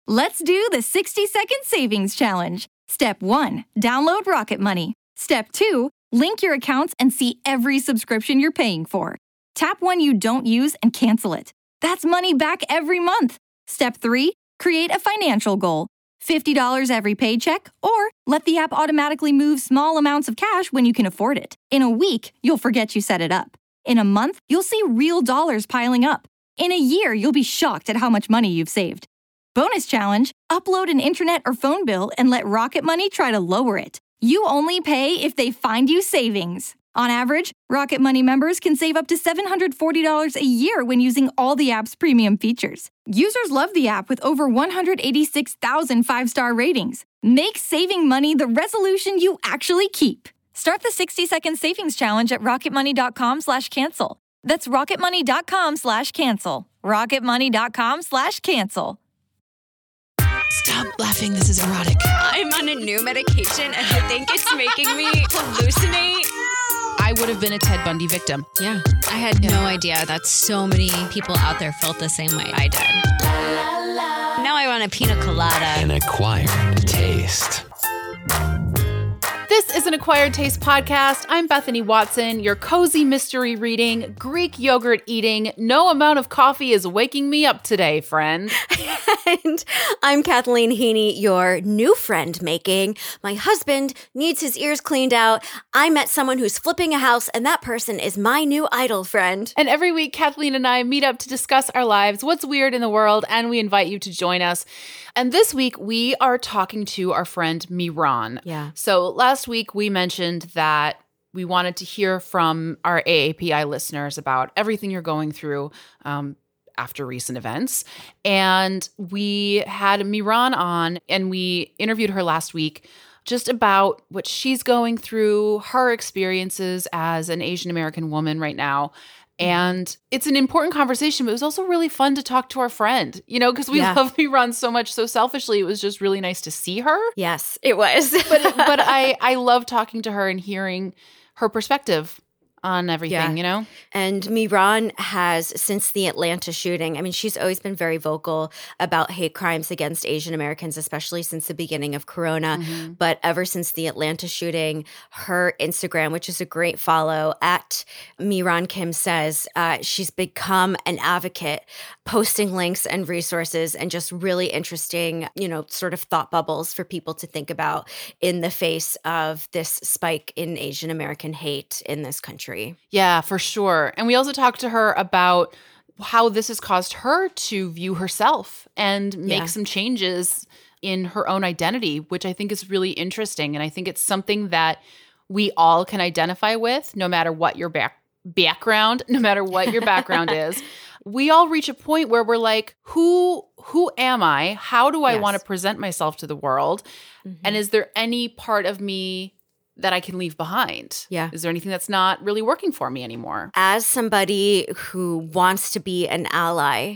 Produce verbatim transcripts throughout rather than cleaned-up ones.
Let's do the sixty second savings challenge. Step one, download Rocket Money. Step two, link your accounts and see every subscription you're paying for. Tap one you don't use and cancel it. That's money back every month. Step three, create a financial goal. fifty dollars every paycheck, or let the app automatically move small amounts of cash when you can afford it. In a week, you'll forget you set it up. In a month, you'll see real dollars piling up. In a year, you'll be shocked at how much money you've saved. Bonus challenge, upload an internet or phone bill and let Rocket Money try to lower it. You only pay if they find you savings. On average, Rocket Money members can save up to seven hundred forty dollars a year when using all the app's premium features. Users love the app with over one hundred eighty-six thousand five-star ratings. Make saving money the resolution you actually keep. Start the sixty second savings challenge at rocketmoney.com slash cancel. That's rocketmoney.com slash cancel. rocketmoney.com slash cancel. Stop laughing. This is erotic. I'm on a new medication and I think it's making me hallucinate. I would have been a Ted Bundy victim. Yeah. I had yeah. no idea that so many people out there felt the same way I did. Now I want a pina colada. An acquired taste. This is an Acquired Taste podcast. I'm Bethany Watson, your cozy mystery reading, Greek yogurt eating, no amount of coffee is waking me up today, friend. And I'm Kathleen Heaney, your new friend making. My husband needs his ears cleaned out. I met someone who's flipping a house, and that person is my new idol friend. And every week, Kathleen and I meet up to discuss our lives, what's weird in the world, and we invite you to join us. And this week, we are talking to our friend Miran. Yeah. So last week, we mentioned that we wanted to hear from our A A P I listeners about everything you're going through um, after recent events. And we had Miran on, and we interviewed her last week just about what she's going through, her experiences as an Asian American woman right now. And it's an important conversation, but it was also really fun to talk to our friend, you know, because we yeah. love Miran so much. So selfishly, it was just really nice to see her. Yes, it was. but but I, I love talking to her and hearing her perspective on everything, yeah. you know? And Miran has, since the Atlanta shooting, I mean, she's always been very vocal about hate crimes against Asian Americans, especially since the beginning of Corona. Mm-hmm. But ever since the Atlanta shooting, her Instagram, which is a great follow, at Miran Kim Says, uh, she's become an advocate, posting links and resources and just really interesting, you know, sort of thought bubbles for people to think about in the face of this spike in Asian American hate in this country. Yeah, for sure. And we also talked to her about how this has caused her to view herself and make yeah. some changes in her own identity, which I think is really interesting. And I think it's something that we all can identify with, no matter what your back background, no matter what your background is. We all reach a point where we're like, who who am I? How do I yes. want to present myself to the world? Mm-hmm. And is there any part of me that I can leave behind? Yeah. Is there anything that's not really working for me anymore? As somebody who wants to be an ally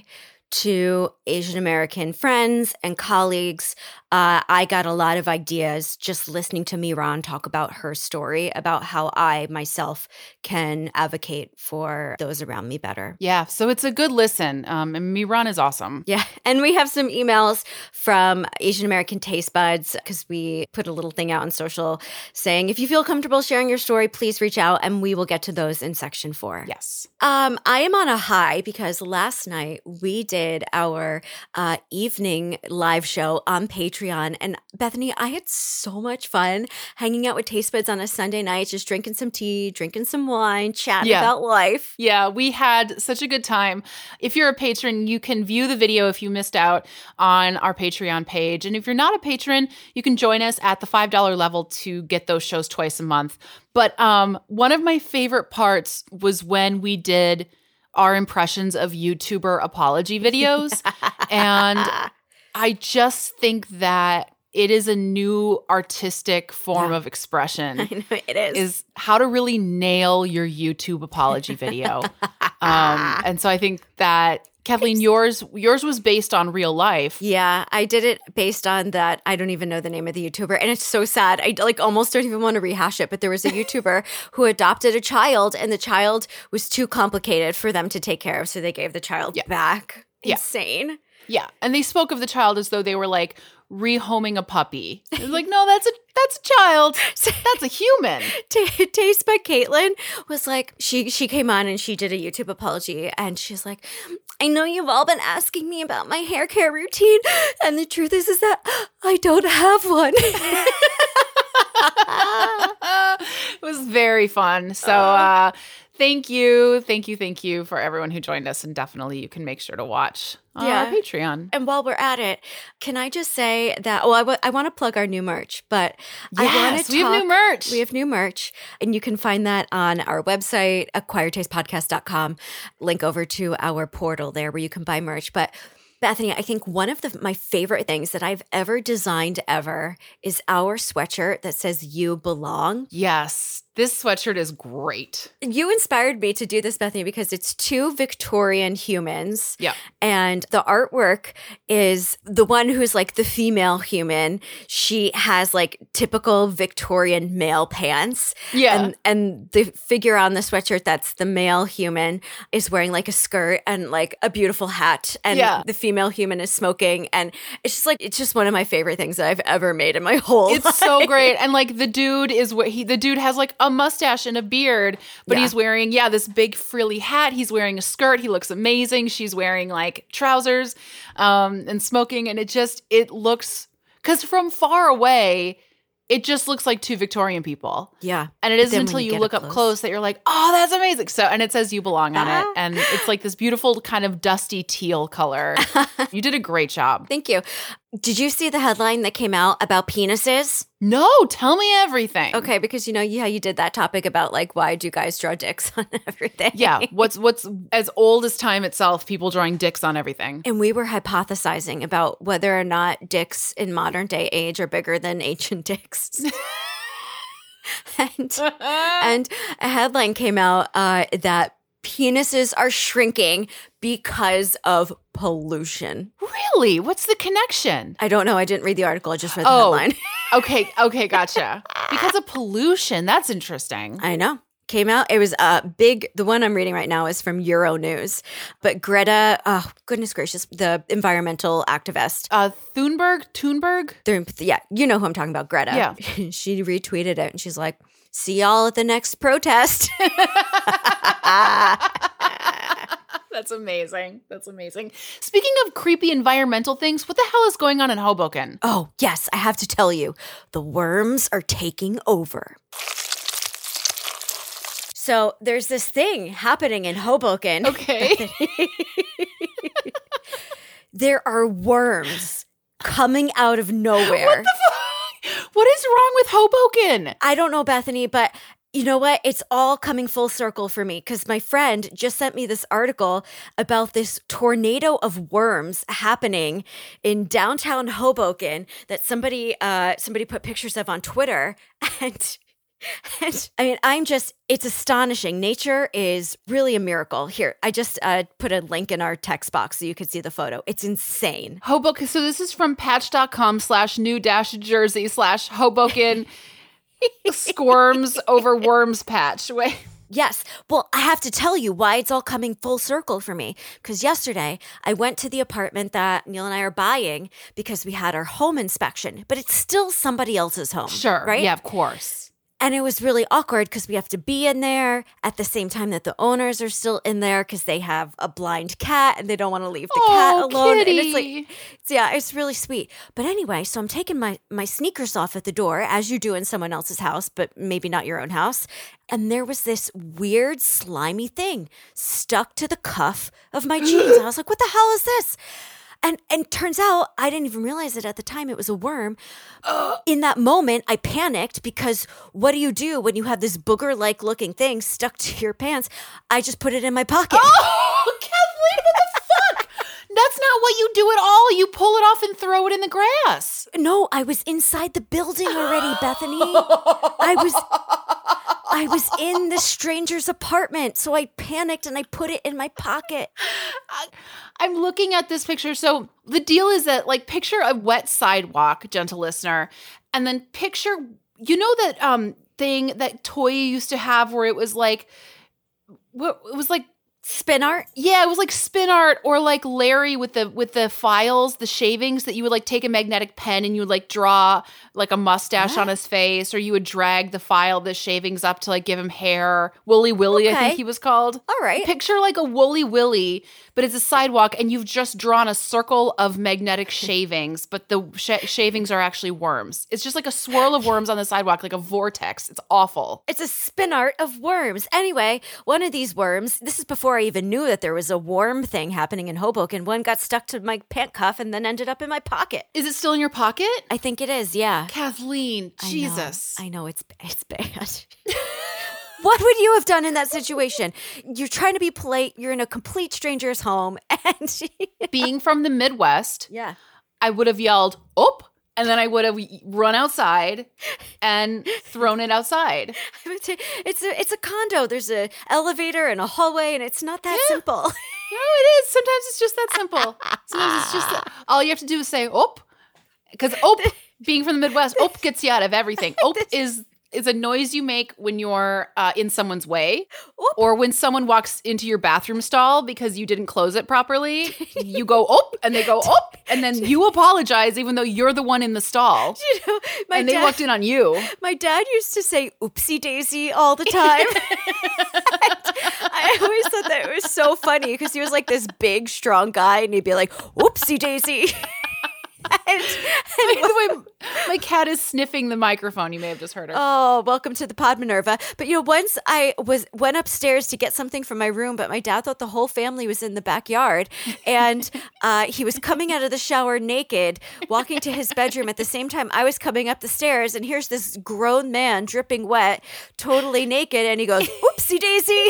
to Asian American friends and colleagues, uh, I got a lot of ideas just listening to Miran talk about her story, about how I myself can advocate for those around me better. Yeah, so it's a good listen. Um, and Miran is awesome. Yeah, and we have some emails from Asian American Taste Buds because we put a little thing out on social saying, if you feel comfortable sharing your story, please reach out, and we will get to those in section four. Yes. Um, I am on a high because last night we did our uh, evening live show on Patreon. And Bethany, I had so much fun hanging out with Taste Buds on a Sunday night, just drinking some tea, drinking some wine, chatting yeah. about life. Yeah, we had such a good time. If you're a patron, you can view the video if you missed out on our Patreon page. And if you're not a patron, you can join us at the five dollars level to get those shows twice a month. But um, one of my favorite parts was when we did our impressions of YouTuber apology videos. And I just think that it is a new artistic form yeah. of expression. I know it is. Is how to really nail your YouTube apology video. um, and so I think that, Kathleen, yours yours was based on real life. Yeah, I did it based on that. I don't even know the name of the YouTuber. And it's so sad. I like almost don't even want to rehash it. But there was a YouTuber who adopted a child, and the child was too complicated for them to take care of. So they gave the child yeah. back. Yeah. Insane. Yeah. And they spoke of the child as though they were like rehoming a puppy. It was like, no, that's a that's a child. That's a human. T- Taste by Caitlin was like, she she came on and she did a YouTube apology, and she's like, I know you've all been asking me about my hair care routine, and the truth is is that I don't have one. It was very fun. So uh, thank you. Thank you. Thank you for everyone who joined us. And definitely you can make sure to watch on Yeah. our Patreon. And while we're at it, can I just say that, well, I, w- I want to plug our new merch, but I want Yes, to we have new merch. We have new merch, and you can find that on our website, acquired taste podcast dot com. Link over to our portal there where you can buy merch. But Bethany, I think one of the, my favorite things that I've ever designed ever is our sweatshirt that says "You Belong." Yes. This sweatshirt is great. You inspired me to do this, Bethany, because it's two Victorian humans. Yeah. And the artwork is the one who's like the female human. She has like typical Victorian male pants. Yeah. And and the figure on the sweatshirt that's the male human is wearing like a skirt and like a beautiful hat. And Yeah. the female human is smoking. And it's just like, it's just one of my favorite things that I've ever made in my whole life. It's so great. And like the dude is what he, the dude has like a mustache and a beard, but Yeah. he's wearing, yeah, this big frilly hat. He's wearing a skirt. He looks amazing. She's wearing like trousers um, and smoking. And it just, it looks, because from far away, it just looks like two Victorian people. Yeah. And it But isn't then when until you you, get look up up close. close that you're like, oh, that's amazing. So, and it says "You Belong" on Ah. it. And it's like this beautiful kind of dusty teal color. You did a great job. Thank you. Did you see the headline that came out about penises? No, tell me everything. Okay, because you know yeah, you did that topic about like why do guys draw dicks on everything? Yeah, what's what's as old as time itself, people drawing dicks on everything. And we were hypothesizing about whether or not dicks in modern day age are bigger than ancient dicks. and and a headline came out uh, that penises are shrinking because of pollution. Really? What's the connection? I don't know. I didn't read the article. I just read the Oh. headline. Okay, okay, gotcha. Because of pollution. That's interesting. I know. Came out. It was uh, big. The one I'm reading right now is from Euronews. But Greta, oh, goodness gracious, the environmental activist. Uh Thunberg, Thunberg? They're- yeah, you know who I'm talking about, Greta. Yeah. She retweeted it and she's like, see y'all at the next protest. That's amazing. That's amazing. Speaking of creepy environmental things, what the hell is going on in Hoboken? Oh, yes, I have to tell you, the worms are taking over. So there's this thing happening in Hoboken. Okay. There are worms coming out of nowhere. What the fuck? What is wrong with Hoboken? I don't know, Bethany, but you know what? It's all coming full circle for me because my friend just sent me this article about this tornado of worms happening in downtown Hoboken that somebody uh, somebody put pictures of on Twitter. And, and I mean, I'm just, it's astonishing. Nature is really a miracle. Here, I just uh, put a link in our text box so you could see the photo. It's insane. Hoboken. So this is from patch.com slash new dash jersey slash Hoboken squirms over worms patch. Wait. Yes. Well, I have to tell you why it's all coming full circle for me. Because yesterday I went to the apartment that Neil and I are buying because we had our home inspection, but it's still somebody else's home. Sure. Right? Yeah, of course. And it was really awkward because we have to be in there at the same time that the owners are still in there because they have a blind cat and they don't want to leave the Oh, cat alone. kitty. And it's like, it's- yeah, it's really sweet. But anyway, so I'm taking my, my sneakers off at the door as you do in someone else's house, but maybe not your own house. And there was this weird slimy thing stuck to the cuff of my jeans. I was like, what the hell is this? And and turns out I didn't even realize it at the time. It was a worm. In that moment, I panicked because what do you do when you have this booger-like looking thing stuck to your pants? I just put it in my pocket. Oh, Kathleen, what the fuck? That's not what you do at all. You pull it off and throw it in the grass. No, I was inside the building already, Bethany. I was I was in the stranger's apartment, so I panicked and I put it in my pocket. I, I'm looking at this picture. So the deal is that, like, picture a wet sidewalk, gentle listener, and then picture, you know, that um thing, that toy you used to have where it was like, what it was like Spin art? Yeah, it was like spin art, or like Larry with the with the files, the shavings that you would like take a magnetic pen and you would like draw like a mustache what? on his face, or you would drag the file, the shavings up to like give him hair. Wooly Willy, Okay. I think he was called. All right. Picture like a Wooly Willy, but it's a sidewalk and you've just drawn a circle of magnetic shavings, but the sh- shavings are actually worms. It's just like a swirl of worms on the sidewalk, like a vortex. It's awful. It's a spin art of worms. Anyway, one of these worms, this is before I even knew that there was a worm thing happening in Hoboken. One got stuck to my pant cuff and then ended up in my pocket. Is it still in your pocket? I think it is, yeah. Kathleen, I know. Jesus. I know, it's it's bad. What would you have done in that situation? You're trying to be polite. You're in a complete stranger's home, and Being from the Midwest, yeah, I would have yelled, "Oop!" and then I would have run outside and thrown it outside. it's a it's a condo. There's a elevator and a hallway, and it's not that Yeah. simple. No, it is. Sometimes it's just that simple. Sometimes it's just that. All you have to do is say, "Oop," because "oop," being from the Midwest, "oop" gets you out of everything. "Oop" is is a noise you make when you're uh, in someone's way, Oop. or when someone walks into your bathroom stall because you didn't close it properly. You go "oop," and they go "oop," and then you apologize even though you're the one in the stall, You know, my and they dad, walked in on you. my dad used to say "oopsie daisy" all the time. I always thought that it was so funny because he was like this big, strong guy, and he'd be like "oopsie daisy." and, and By the way, my cat is sniffing the microphone. You may have just heard her. Oh, welcome to the Pod Minerva. But you know, once I was went upstairs to get something from my room, but my dad thought the whole family was in the backyard, and uh, he was coming out of the shower naked, walking to his bedroom at the same time I was coming up the stairs, and here's this grown man dripping wet, totally naked, and he goes, "Oopsie daisy."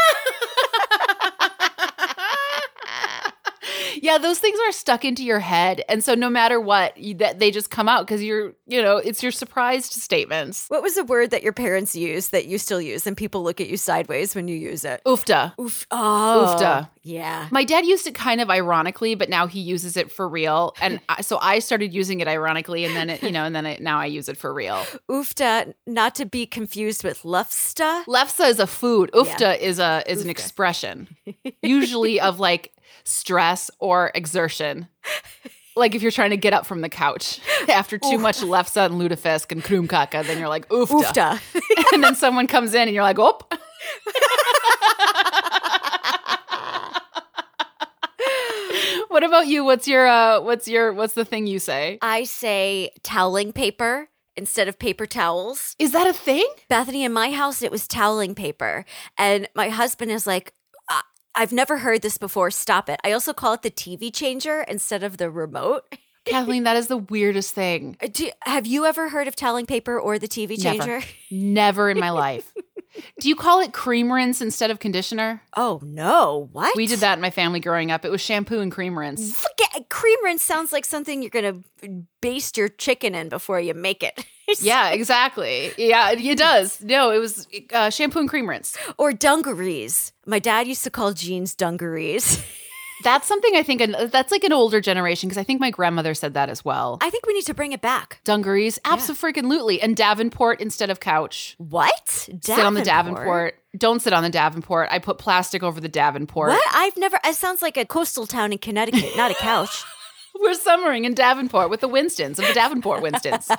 Yeah, those things are stuck into your head, and so no matter what, you, that they just come out because you're, you know, it's your surprised statements. What was a word that your parents used that you still use, and people look at you sideways when you use it? Oofta. Oof. Oh, Oofta. Yeah. My dad used it kind of ironically, but now he uses it for real, and I, so I started using it ironically, and then it, you know, and then it, now I use it for real. Oofta, not to be confused with lufsta. Lefse is a food. Oofta Yeah. is a is an Oofta. expression, usually of like stress or exertion. Like if you're trying to get up from the couch after too Oof. much lefse and lutefisk and kroomkaka, then you're like oofta. Oofta. And then someone comes in and you're like, oop. What about you? What's your uh what's your what's the thing you say? I say toweling paper instead of paper towels. Is that a thing? Bethany, in my house, it was toweling paper. And my husband is like, "I- I've never heard this before. Stop it." I also call it the T V changer instead of the remote. Kathleen, that is the weirdest thing. Do, have you ever heard of toweling paper or the T V changer? Never. Never in my life. Do you call it cream rinse instead of conditioner? Oh, no. What? We did that in my family growing up. It was shampoo and cream rinse. Forget, cream rinse sounds like something you're going to baste your chicken in before you make it. Yeah, exactly. Yeah, it does. No, it was uh, shampoo and cream rinse. Or dungarees. My dad used to call jeans dungarees. That's something I think, an, that's like an older generation because I think my grandmother said that as well. I think we need to bring it back. Dungarees, abso-freaking-lutely. And Davenport instead of couch. What? Sit on the Davenport. Don't sit on the Davenport. I put plastic over the Davenport. What? I've never, it sounds like a coastal town in Connecticut, not a couch. We're summering in Davenport with the Winstons of the Davenport Winstons.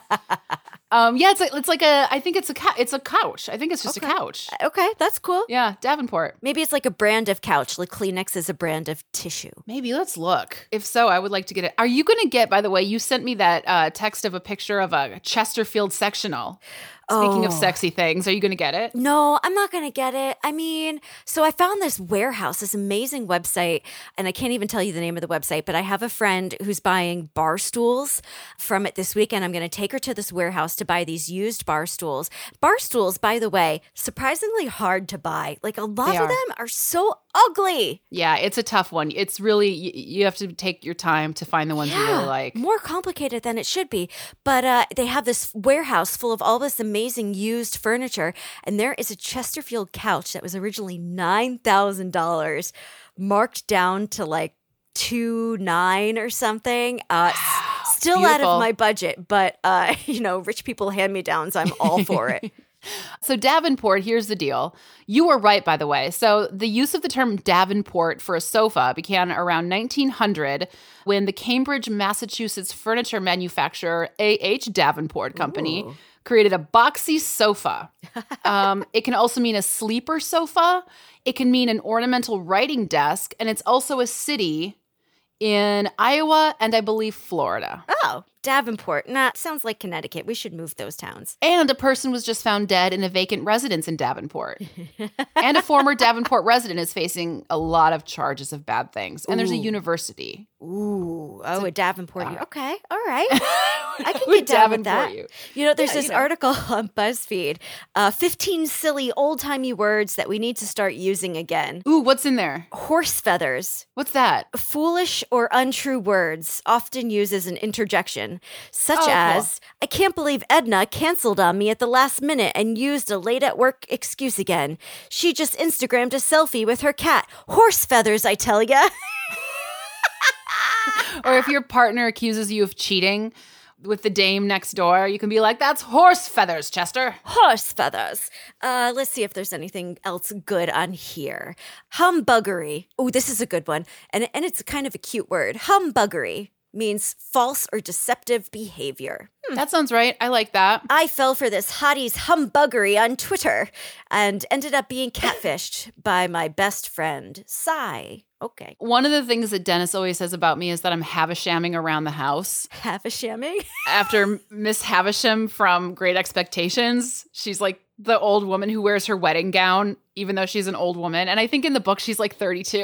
Um, yeah, it's like it's like a. I think it's a cou- it's a couch. I think it's just Okay. a couch. Okay, that's cool. Yeah, Davenport. Maybe it's like a brand of couch, like Kleenex is a brand of tissue. Maybe let's look. If so, I would like to get it. Are you going to get? By the way, you sent me that uh, text of a picture of a Chesterfield sectional. Speaking of Oh. sexy things, are you going to get it? No, I'm not going to get it. I mean, so I found this warehouse, this amazing website, and I can't even tell you the name of the website, but I have a friend who's buying bar stools from it this weekend. I'm going to take her to this warehouse to buy these used bar stools. Bar stools, by the way, surprisingly hard to buy. Like a lot They of are. them are so ugly. Yeah, it's a tough one. It's really you, you have to take your time to find the ones you really like. More complicated than it should be. But uh, they have this warehouse full of all this amazing used furniture. And there is a Chesterfield couch that was originally nine thousand dollars, marked down to like two nine or something. Uh, s- still out beautiful. of my budget, but uh, you know, rich people hand me downs. I'm all for it. So Davenport, here's the deal. You were right, by the way. So the use of the term Davenport for a sofa began around nineteen hundred when the Cambridge, Massachusetts furniture manufacturer A H Davenport Company Ooh. created a boxy sofa. Um, it can also mean a sleeper sofa. It can mean an ornamental writing desk. And it's also a city in Iowa and I believe Florida. Oh, Davenport. Nah, sounds like Connecticut. We should move those towns. And a person was just found dead in a vacant residence in Davenport. And a former Davenport resident is facing a lot of charges of bad things. And Ooh. there's a university. Ooh. Oh, so, a Davenport. Uh, okay. All right. I can we get down with that. You. you know, there's yeah, this you know. article on BuzzFeed, uh, fifteen silly old-timey words that we need to start using again. Ooh, what's in there? Horse feathers. What's that? Foolish or untrue words, often used as an interjection, such oh, as, cool. I can't believe Edna canceled on me at the last minute and used a late-at-work excuse again. She just Instagrammed a selfie with her cat. Horse feathers, I tell ya. Or if your partner accuses you of cheating with the dame next door, you can be like, that's horse feathers, Chester. Horse feathers. Uh, let's see if there's anything else good on here. Humbuggery. Oh, this is a good one. And, and it's kind of a cute word. Humbuggery means false or deceptive behavior. Hmm. That sounds right. I like that. I fell for this hottie's humbuggery on Twitter and ended up being catfished by my best friend, Sigh. Okay. One of the things that Dennis always says about me is that I'm havashamming around the house. Havashamming? After Miss Havisham from Great Expectations, she's like the old woman who wears her wedding gown, even though she's an old woman. And I think in the book, she's like thirty-two.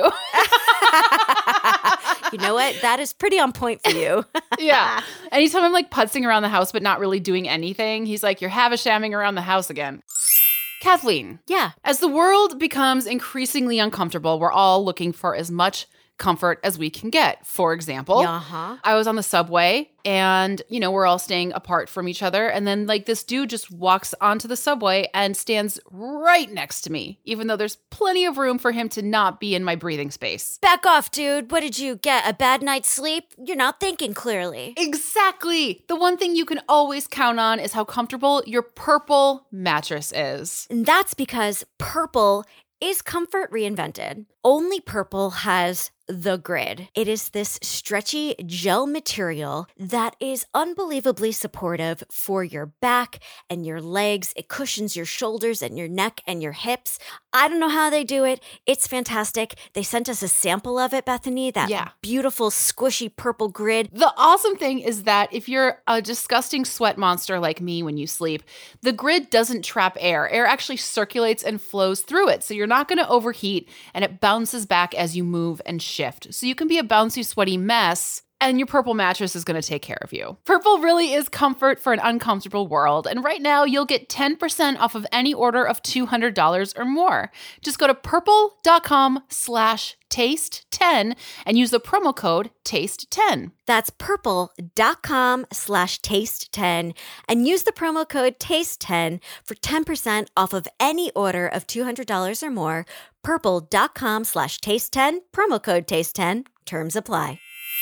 You know what? That is pretty on point for you. Yeah. Anytime I'm like putzing around the house but not really doing anything, he's like, you're havashamming around the house again. Kathleen. Yeah. As the world becomes increasingly uncomfortable, we're all looking for as much comfort as we can get. For example, uh-huh. I was on the subway and, you know, we're all staying apart from each other. And then like this dude just walks onto the subway and stands right next to me, even though there's plenty of room for him to not be in my breathing space. Back off, dude. What did you get? A bad night's sleep? You're not thinking clearly. Exactly. The one thing you can always count on is how comfortable your Purple mattress is. And that's because Purple is comfort reinvented. Only Purple has the Grid. It is this stretchy gel material that is unbelievably supportive for your back and your legs. It cushions your shoulders and your neck and your hips. I don't know how they do it. It's fantastic. They sent us a sample of it, Bethany, that yeah. beautiful squishy Purple Grid. The awesome thing is that if you're a disgusting sweat monster like me when you sleep, the Grid doesn't trap air. Air actually circulates and flows through it. So you're not going to overheat and it bounces back as you move and shift. So you can be a bouncy, sweaty mess, and your Purple mattress is going to take care of you. Purple really is comfort for an uncomfortable world. And right now, you'll get ten percent off of any order of two hundred dollars or more. Just go to purple.com slash taste 10 and use the promo code taste ten. That's purple.com slash taste 10 and use the promo code taste ten for ten percent off of any order of two hundred dollars or more. Purple.com slash taste 10, promo code taste 10. Terms apply.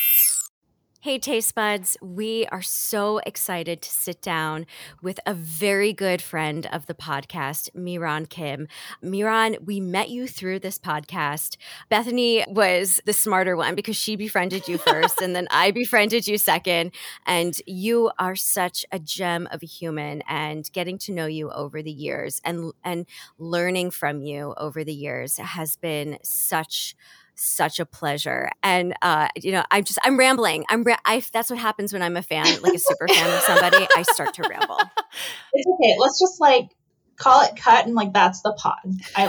Hey, Taste Buds, we are so excited to sit down with a very good friend of the podcast, Miran Kim. Miran, we met you through this podcast. Bethany was the smarter one because she befriended you first, and then I befriended you second. And you are such a gem of a human, and getting to know you over the years and, and learning from you over the years has been such Such a pleasure. And, uh, you know, I'm just, I'm rambling. I'm, ra- I, that's what happens when I'm a fan, like a super fan of somebody. I start to ramble. It's okay. Let's just like call it cut and like, that's the pod. I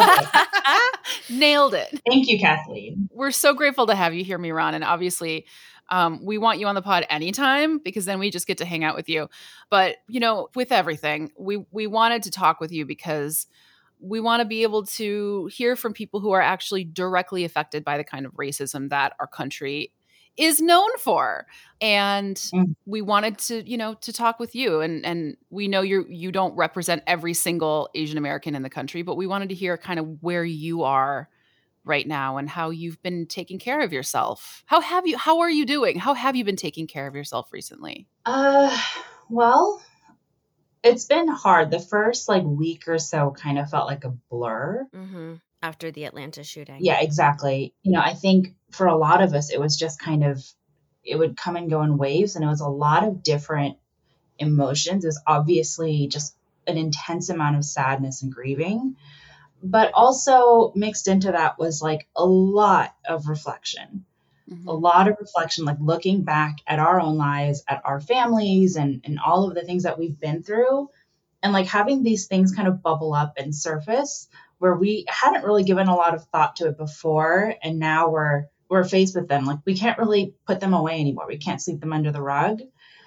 love it. Nailed it. Thank you, Kathleen. We're so grateful to have you here, Miran. And obviously, um, we want you on the pod anytime because then we just get to hang out with you. But, you know, with everything, we, we wanted to talk with you because we want to be able to hear from people who are actually directly affected by the kind of racism that our country is known for. And mm. we wanted to, you know, to talk with you. And and we know you you don't represent every single Asian American in the country, but we wanted to hear kind of where you are right now and how you've been taking care of yourself. How have you, how are you doing? How have you been taking care of yourself recently? Uh, well, it's been hard. The first like week or so kind of felt like a blur. Mm-hmm. After the Atlanta shooting. Yeah, exactly. You know, I think for a lot of us, it was just kind of, it would come and go in waves, and it was a lot of different emotions. It was obviously just an intense amount of sadness and grieving, but also mixed into that was like a lot of reflection. Mm-hmm. A lot of reflection, like looking back at our own lives, at our families, and, and all of the things that we've been through, and like having these things kind of bubble up and surface where we hadn't really given a lot of thought to it before. And now we're, we're faced with them. Like we can't really put them away anymore. We can't sweep them under the rug.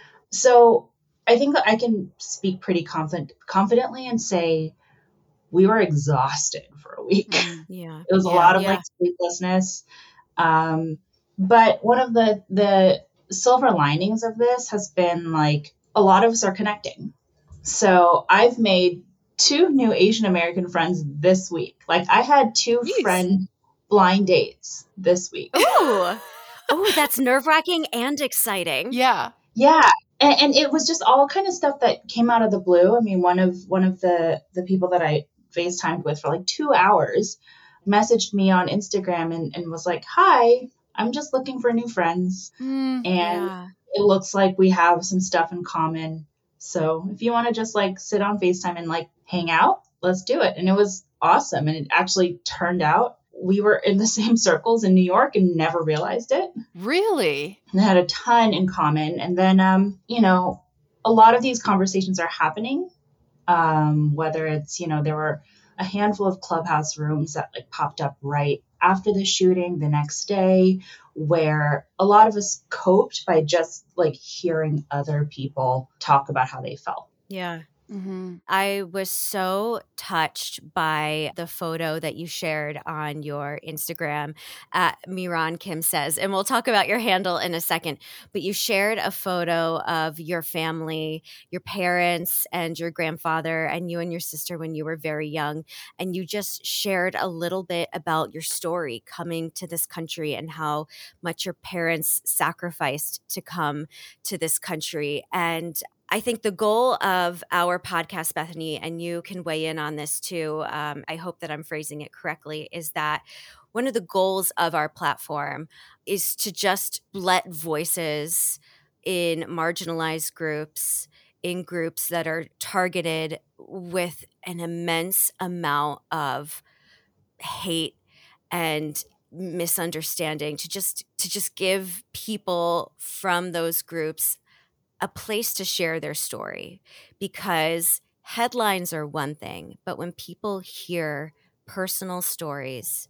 So I think that I can speak pretty confident, confidently and say we were exhausted for a week. Yeah. It was yeah, a lot of yeah. like sleeplessness. Um, But one of the, the silver linings of this has been like a lot of us are connecting. So I've made two new Asian American friends this week. Like I had two Jeez. friend blind dates this week. Ooh. Oh, that's nerve wracking and exciting. Yeah. Yeah. And, and it was just all kind of stuff that came out of the blue. I mean, one of one of the, the people that I FaceTimed with for like two hours messaged me on Instagram and, and was like, hi, I'm just looking for new friends. Mm, and yeah. it looks like we have some stuff in common. So if you want to just like sit on FaceTime and like hang out, let's do it. And it was awesome. And it actually turned out we were in the same circles in New York and never realized it. Really? And had a ton in common. And then, um, you know, a lot of these conversations are happening. Um, whether it's, you know, there were a handful of Clubhouse rooms that like popped up right after the shooting the next day, where a lot of us coped by just like hearing other people talk about how they felt. Yeah. Mm-hmm. I was so touched by the photo that you shared on your Instagram at Miran Kim Says, and we'll talk about your handle in a second, but you shared a photo of your family, your parents and your grandfather and you and your sister when you were very young. And you just shared a little bit about your story coming to this country and how much your parents sacrificed to come to this country. And I think the goal of our podcast, Bethany, and you can weigh in on this too, um, I hope that I'm phrasing it correctly, is that one of the goals of our platform is to just let voices in marginalized groups, in groups that are targeted with an immense amount of hate and misunderstanding, to just to just give people from those groups a place to share their story, because headlines are one thing, but when people hear personal stories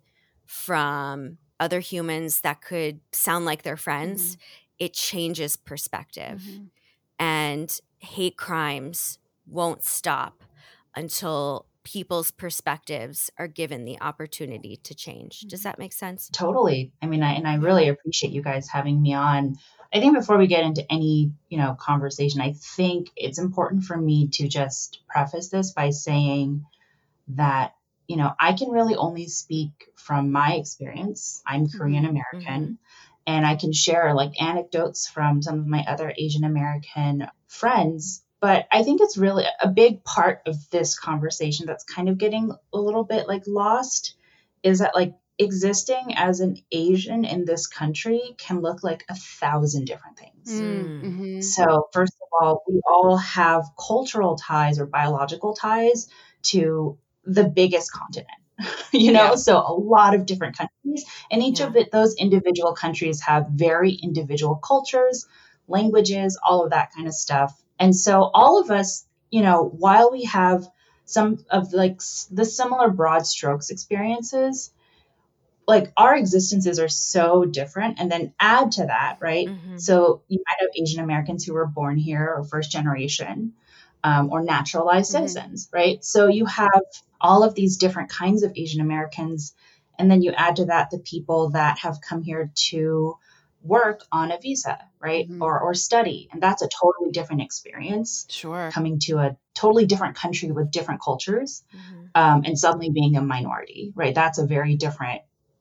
from other humans that could sound like their friends, mm-hmm. it changes perspective. Mm-hmm. And hate crimes won't stop until people's perspectives are given the opportunity to change. Does that make sense? Totally. I mean, I, and I really appreciate you guys having me on. I think before we get into any, you know, conversation, I think it's important for me to just preface this by saying that, you know, I can really only speak from my experience. I'm Korean American, mm-hmm. and I can share like anecdotes from some of my other Asian American friends. But I think it's really a big part of this conversation that's kind of getting a little bit like lost, is that like existing as an Asian in this country can look like a thousand different things. Mm-hmm. So first of all, we all have cultural ties or biological ties to the biggest continent, you know, yeah. So a lot of different countries, and each yeah. of it, those individual countries have very individual cultures, languages, all of that kind of stuff. And so all of us, you know, while we have some of like the similar broad strokes experiences, like our existences are so different. And then add to that, right? Mm-hmm. So you might have Asian Americans who were born here or first generation um, or naturalized mm-hmm. citizens, right? So you have all of these different kinds of Asian Americans. And then you add to that the people that have come here to work on a visa, right? Mm-hmm. Or or study. And that's a totally different experience. Sure. Coming to a totally different country with different cultures mm-hmm. um, and suddenly being a minority, right? That's a very different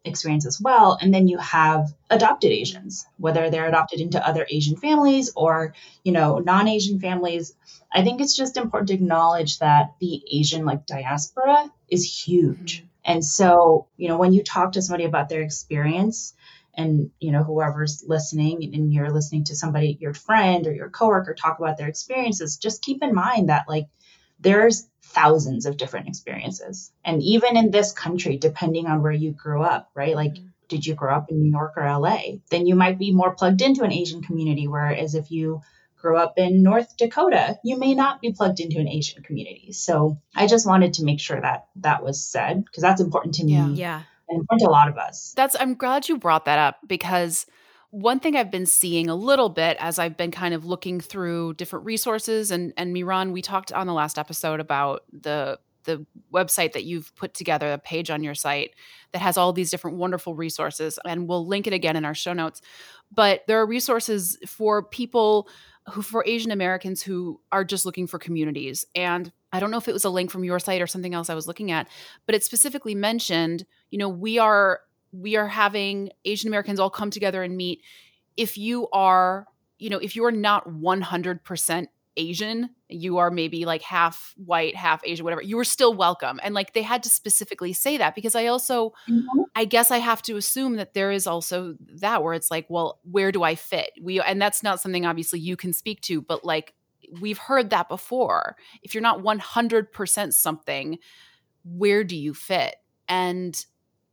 experience as well. And then you have adopted Asians, whether they're adopted into other Asian families or, you know, non-Asian families. I think it's just important to acknowledge that the Asian like diaspora is huge. Mm-hmm. And so, you know, when you talk to somebody about their experience and, you know, whoever's listening and you're listening to somebody, your friend or your coworker talk about their experiences, just keep in mind that like there's thousands of different experiences. And even in this country, depending on where you grew up, right? Like, mm-hmm. did you grow up in New York or L A? Then you might be more plugged into an Asian community. Whereas if you grew up in North Dakota, you may not be plugged into an Asian community. So I just wanted to make sure that that was said, because that's important to me. Yeah. yeah. And important to a lot of us. That's, I'm glad you brought that up, because one thing I've been seeing a little bit as I've been kind of looking through different resources, and and Miran, we talked on the last episode about the the website that you've put together, a page on your site that has all these different wonderful resources, and we'll link it again in our show notes. But there are resources for people who, for Asian Americans who are just looking for communities. And I don't know if it was a link from your site or something else I was looking at, but it specifically mentioned, you know, we are we are having Asian Americans all come together and meet. If you are, you know, if you're not one hundred percent Asian, you are maybe like half white, half Asian, whatever, you are still welcome. And like they had to specifically say that, because I also, mm-hmm. I guess I have to assume that there is also that where it's like, well, where do I fit? We, and that's not something obviously you can speak to, but like we've heard that before. If you're not one hundred percent something, where do you fit? And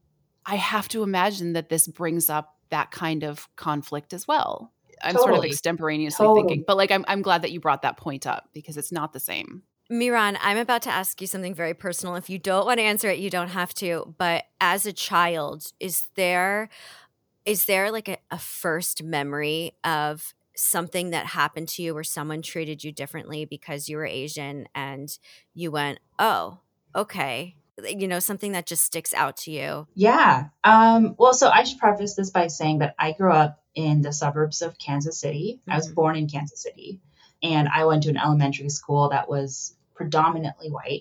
I have to imagine that this brings up that kind of conflict as well. I'm totally. sort of extemporaneously totally. thinking, but like, I'm I'm glad that you brought that point up, because it's not the same. Miran, I'm about to ask you something very personal. If you don't want to answer it, you don't have to. But as a child, is there is there like a, a first memory of something that happened to you where someone treated you differently because you were Asian and you went, oh, okay. You know, something that just sticks out to you? Yeah. Um, well, so I should preface this by saying that I grew up in the suburbs of Kansas City. Mm-hmm. I was born in Kansas City, and I went to an elementary school that was predominantly white.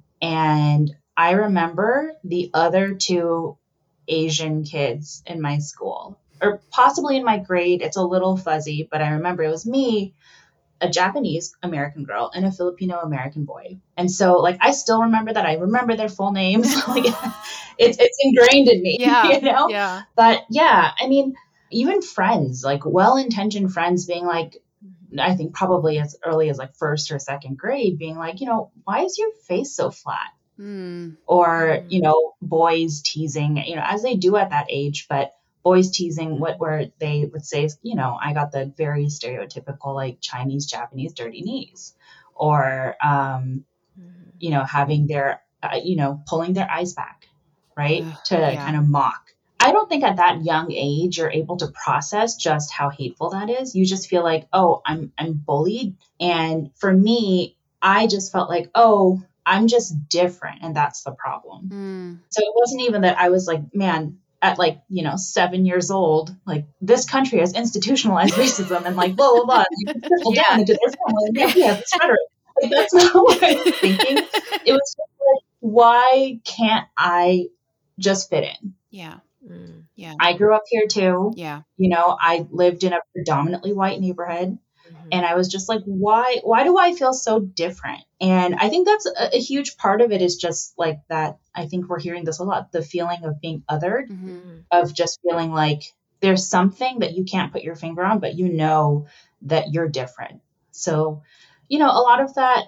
And I remember the other two Asian kids in my school, or possibly in my grade. It's a little fuzzy, but I remember it was me, a Japanese American girl, and a Filipino American boy. And so like, I still remember that. I remember their full names. Like it's, it's ingrained in me, yeah, you know? Yeah. But yeah, I mean, even friends, like well-intentioned friends being like, I think probably as early as like first or second grade being like, you know, why is your face so flat? Mm. Or, you know, boys teasing, you know, as they do at that age, but boys teasing what where they would say, you know, I got the very stereotypical like Chinese, Japanese dirty knees, or, um, you know, having their, uh, you know, pulling their eyes back, right. Ugh, to yeah. kind of mock. I don't think at that young age you're able to process just how hateful that is. You just feel like, oh, I'm I'm bullied. And for me, I just felt like, oh, I'm just different. And that's the problem. Mm. So it wasn't even that I was like, man, at like, you know, seven years old, like this country has institutionalized racism and like, blah, blah, blah. And you trickle yeah. down into their family and yeah, yeah, this rhetoric. Like, that's not what I was thinking. It was just like, why can't I just fit in? Yeah. Mm. Yeah. I grew up here too. Yeah. You know, I lived in a predominantly white neighborhood. Mm-hmm. And I was just like, why, why do I feel so different? And I think that's a, a huge part of it is just like that. I think we're hearing this a lot, the feeling of being othered, mm-hmm. of just feeling like there's something that you can't put your finger on, but you know that you're different. So, you know, a lot of that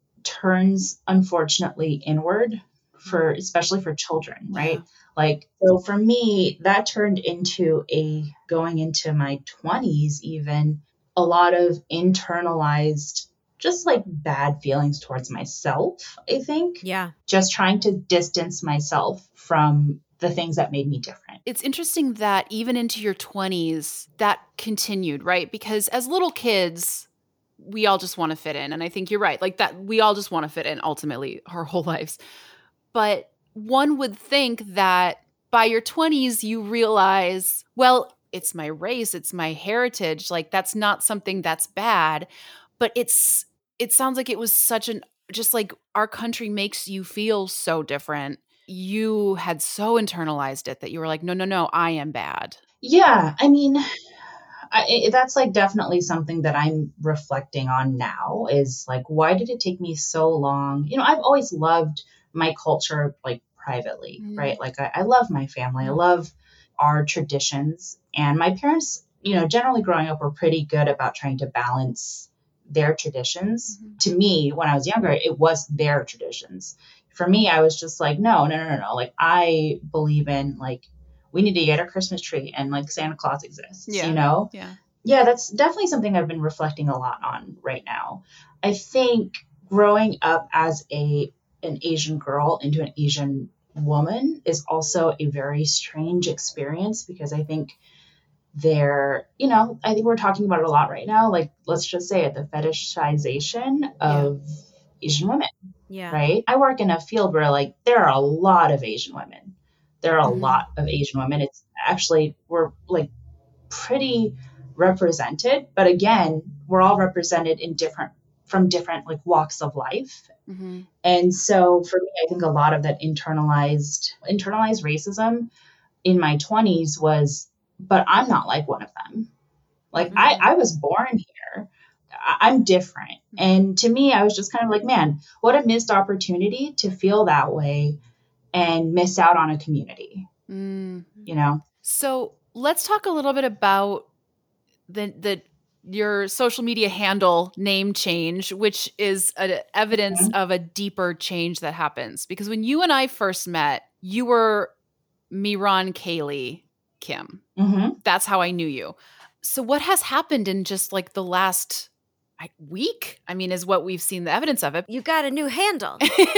turns unfortunately inward for, especially for children, right? Yeah. Like, so for me, that turned into a, going into my twenties, even a lot of internalized, just like bad feelings towards myself, I think. Yeah. Just trying to distance myself from the things that made me different. It's interesting that even into your twenties, that continued, right? Because as little kids, we all just want to fit in. And I think you're right. Like that, we all just want to fit in ultimately our whole lives. But one would think that by your twenties, you realize, well, it's my race, it's my heritage. Like that's not something that's bad, but it's, it sounds like it was such an, just like our country makes you feel so different you had so internalized it that you were like, no, no, no, I am bad. Yeah. I mean, I, it, that's like definitely something that I'm reflecting on now is like, why did it take me so long? You know, I've always loved my culture, like privately, mm. right? Like I, I love my family. Mm. I love our traditions, and my parents, you know, generally growing up were pretty good about trying to balance their traditions. Mm-hmm. To me, when I was younger, it was their traditions. For me, I was just like, no, no, no, no, no. Like I believe in like, we need to get a Christmas tree and like Santa Claus exists, yeah. you know? Yeah. Yeah, that's definitely something I've been reflecting a lot on right now. I think growing up as a an Asian girl into an Asian woman is also a very strange experience because I think they're, you know, I think we're talking about it a lot right now. Like, let's just say it, the fetishization of yeah. Asian women. Yeah. Right. I work in a field where like there are a lot of Asian women. There are a mm-hmm. lot of Asian women. It's actually, we're like pretty represented, but again, we're all represented in different, from different like walks of life. Mm-hmm. And so for me, I think a lot of that internalized, internalized racism in my twenties was, but I'm not like one of them. Like mm-hmm. I, I was born here. I, I'm different. Mm-hmm. And to me, I was just kind of like, man, what a missed opportunity to feel that way and miss out on a community, mm-hmm. you know? So let's talk a little bit about the, the, your social media handle name change, which is a, evidence mm-hmm. of a deeper change that happens. Because when you and I first met, you were Miran Kaylee Kim. Mm-hmm. That's how I knew you. So what has happened in just like the last like, week? I mean, is what we've seen the evidence of it. You got a new handle.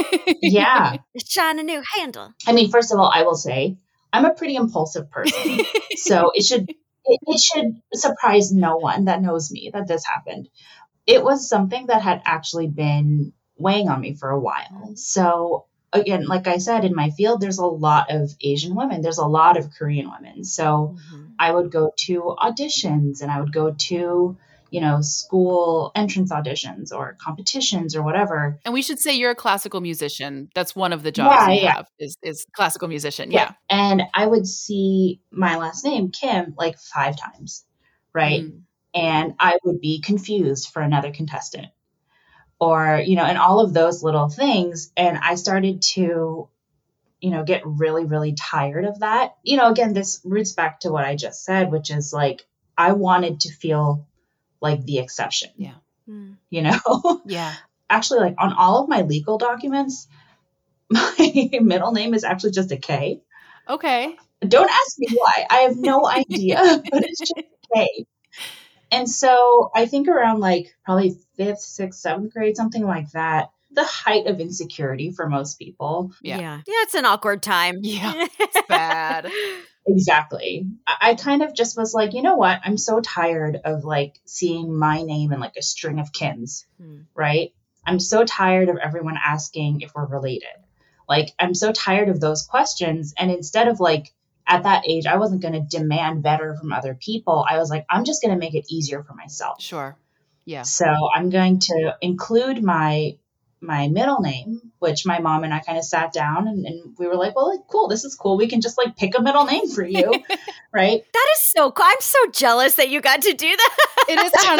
Yeah. Shine a new handle. I mean, first of all, I will say I'm a pretty impulsive person. So it should it, it should surprise no one that knows me that this happened. It was something that had actually been weighing on me for a while. So again, like I said, in my field, there's a lot of Asian women. There's a lot of Korean women. So mm-hmm. I would go to auditions and I would go to, you know, school entrance auditions or competitions or whatever. And we should say you're a classical musician. That's one of the jobs yeah, you yeah. have is, is classical musician. Yeah. yeah. And I would see my last name, Kim, like five times. Right. Mm. And I would be confused for another contestant. Or, you know, and all of those little things. And I started to, you know, get really, really tired of that. You know, again, this roots back to what I just said, which is like, I wanted to feel like the exception. Yeah. Mm. You know? Yeah. Actually, like on all of my legal documents, my middle name is actually just a K. Okay. Don't ask me why. I have no idea, but it's just a K. And so I think around like probably fifth, sixth, seventh grade, something like that, the height of insecurity for most people. Yeah. Yeah, yeah it's an awkward time. Yeah, it's bad. Exactly. I, I kind of just was like, you know what? I'm so tired of like seeing my name in like a string of Kims, hmm. right? I'm so tired of everyone asking if we're related. Like, I'm so tired of those questions. And instead of like, at that age, I wasn't going to demand better from other people. I was like, I'm just going to make it easier for myself. Sure. Yeah. So I'm going to include my my middle name, which my mom and I kind of sat down and, and we were like, well, like, cool, this is cool. We can just like pick a middle name for you. Right. That is so cool. I'm so jealous that you got to do that. It is kind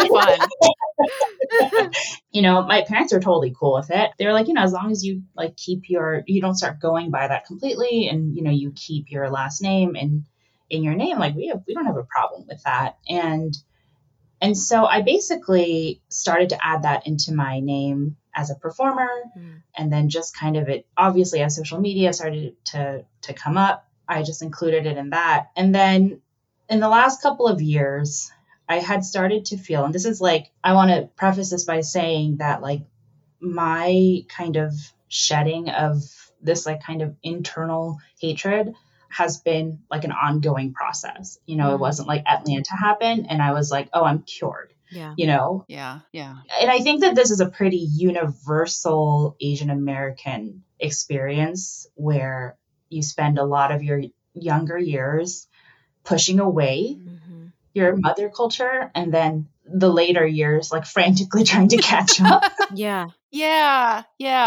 of fun. You know, my parents are totally cool with it. They're like, you know, as long as you like keep your, you don't start going by that completely and, you know, you keep your last name in, in your name, like we have, we don't have a problem with that. And, and so I basically started to add that into my name as a performer. Mm. And then just kind of it, obviously as social media started to, to come up, I just included it in that. And then in the last couple of years, I had started to feel, and this is like, I want to preface this by saying that like my kind of shedding of this like kind of internal hatred has been like an ongoing process. You know, mm. it wasn't like Atlanta happened and I was like, oh, I'm cured. Yeah. You know? Yeah. Yeah. And I think that this is a pretty universal Asian American experience where you spend a lot of your younger years pushing away mm-hmm. your mother culture and then the later years like frantically trying to catch up. Yeah. Yeah. Yeah.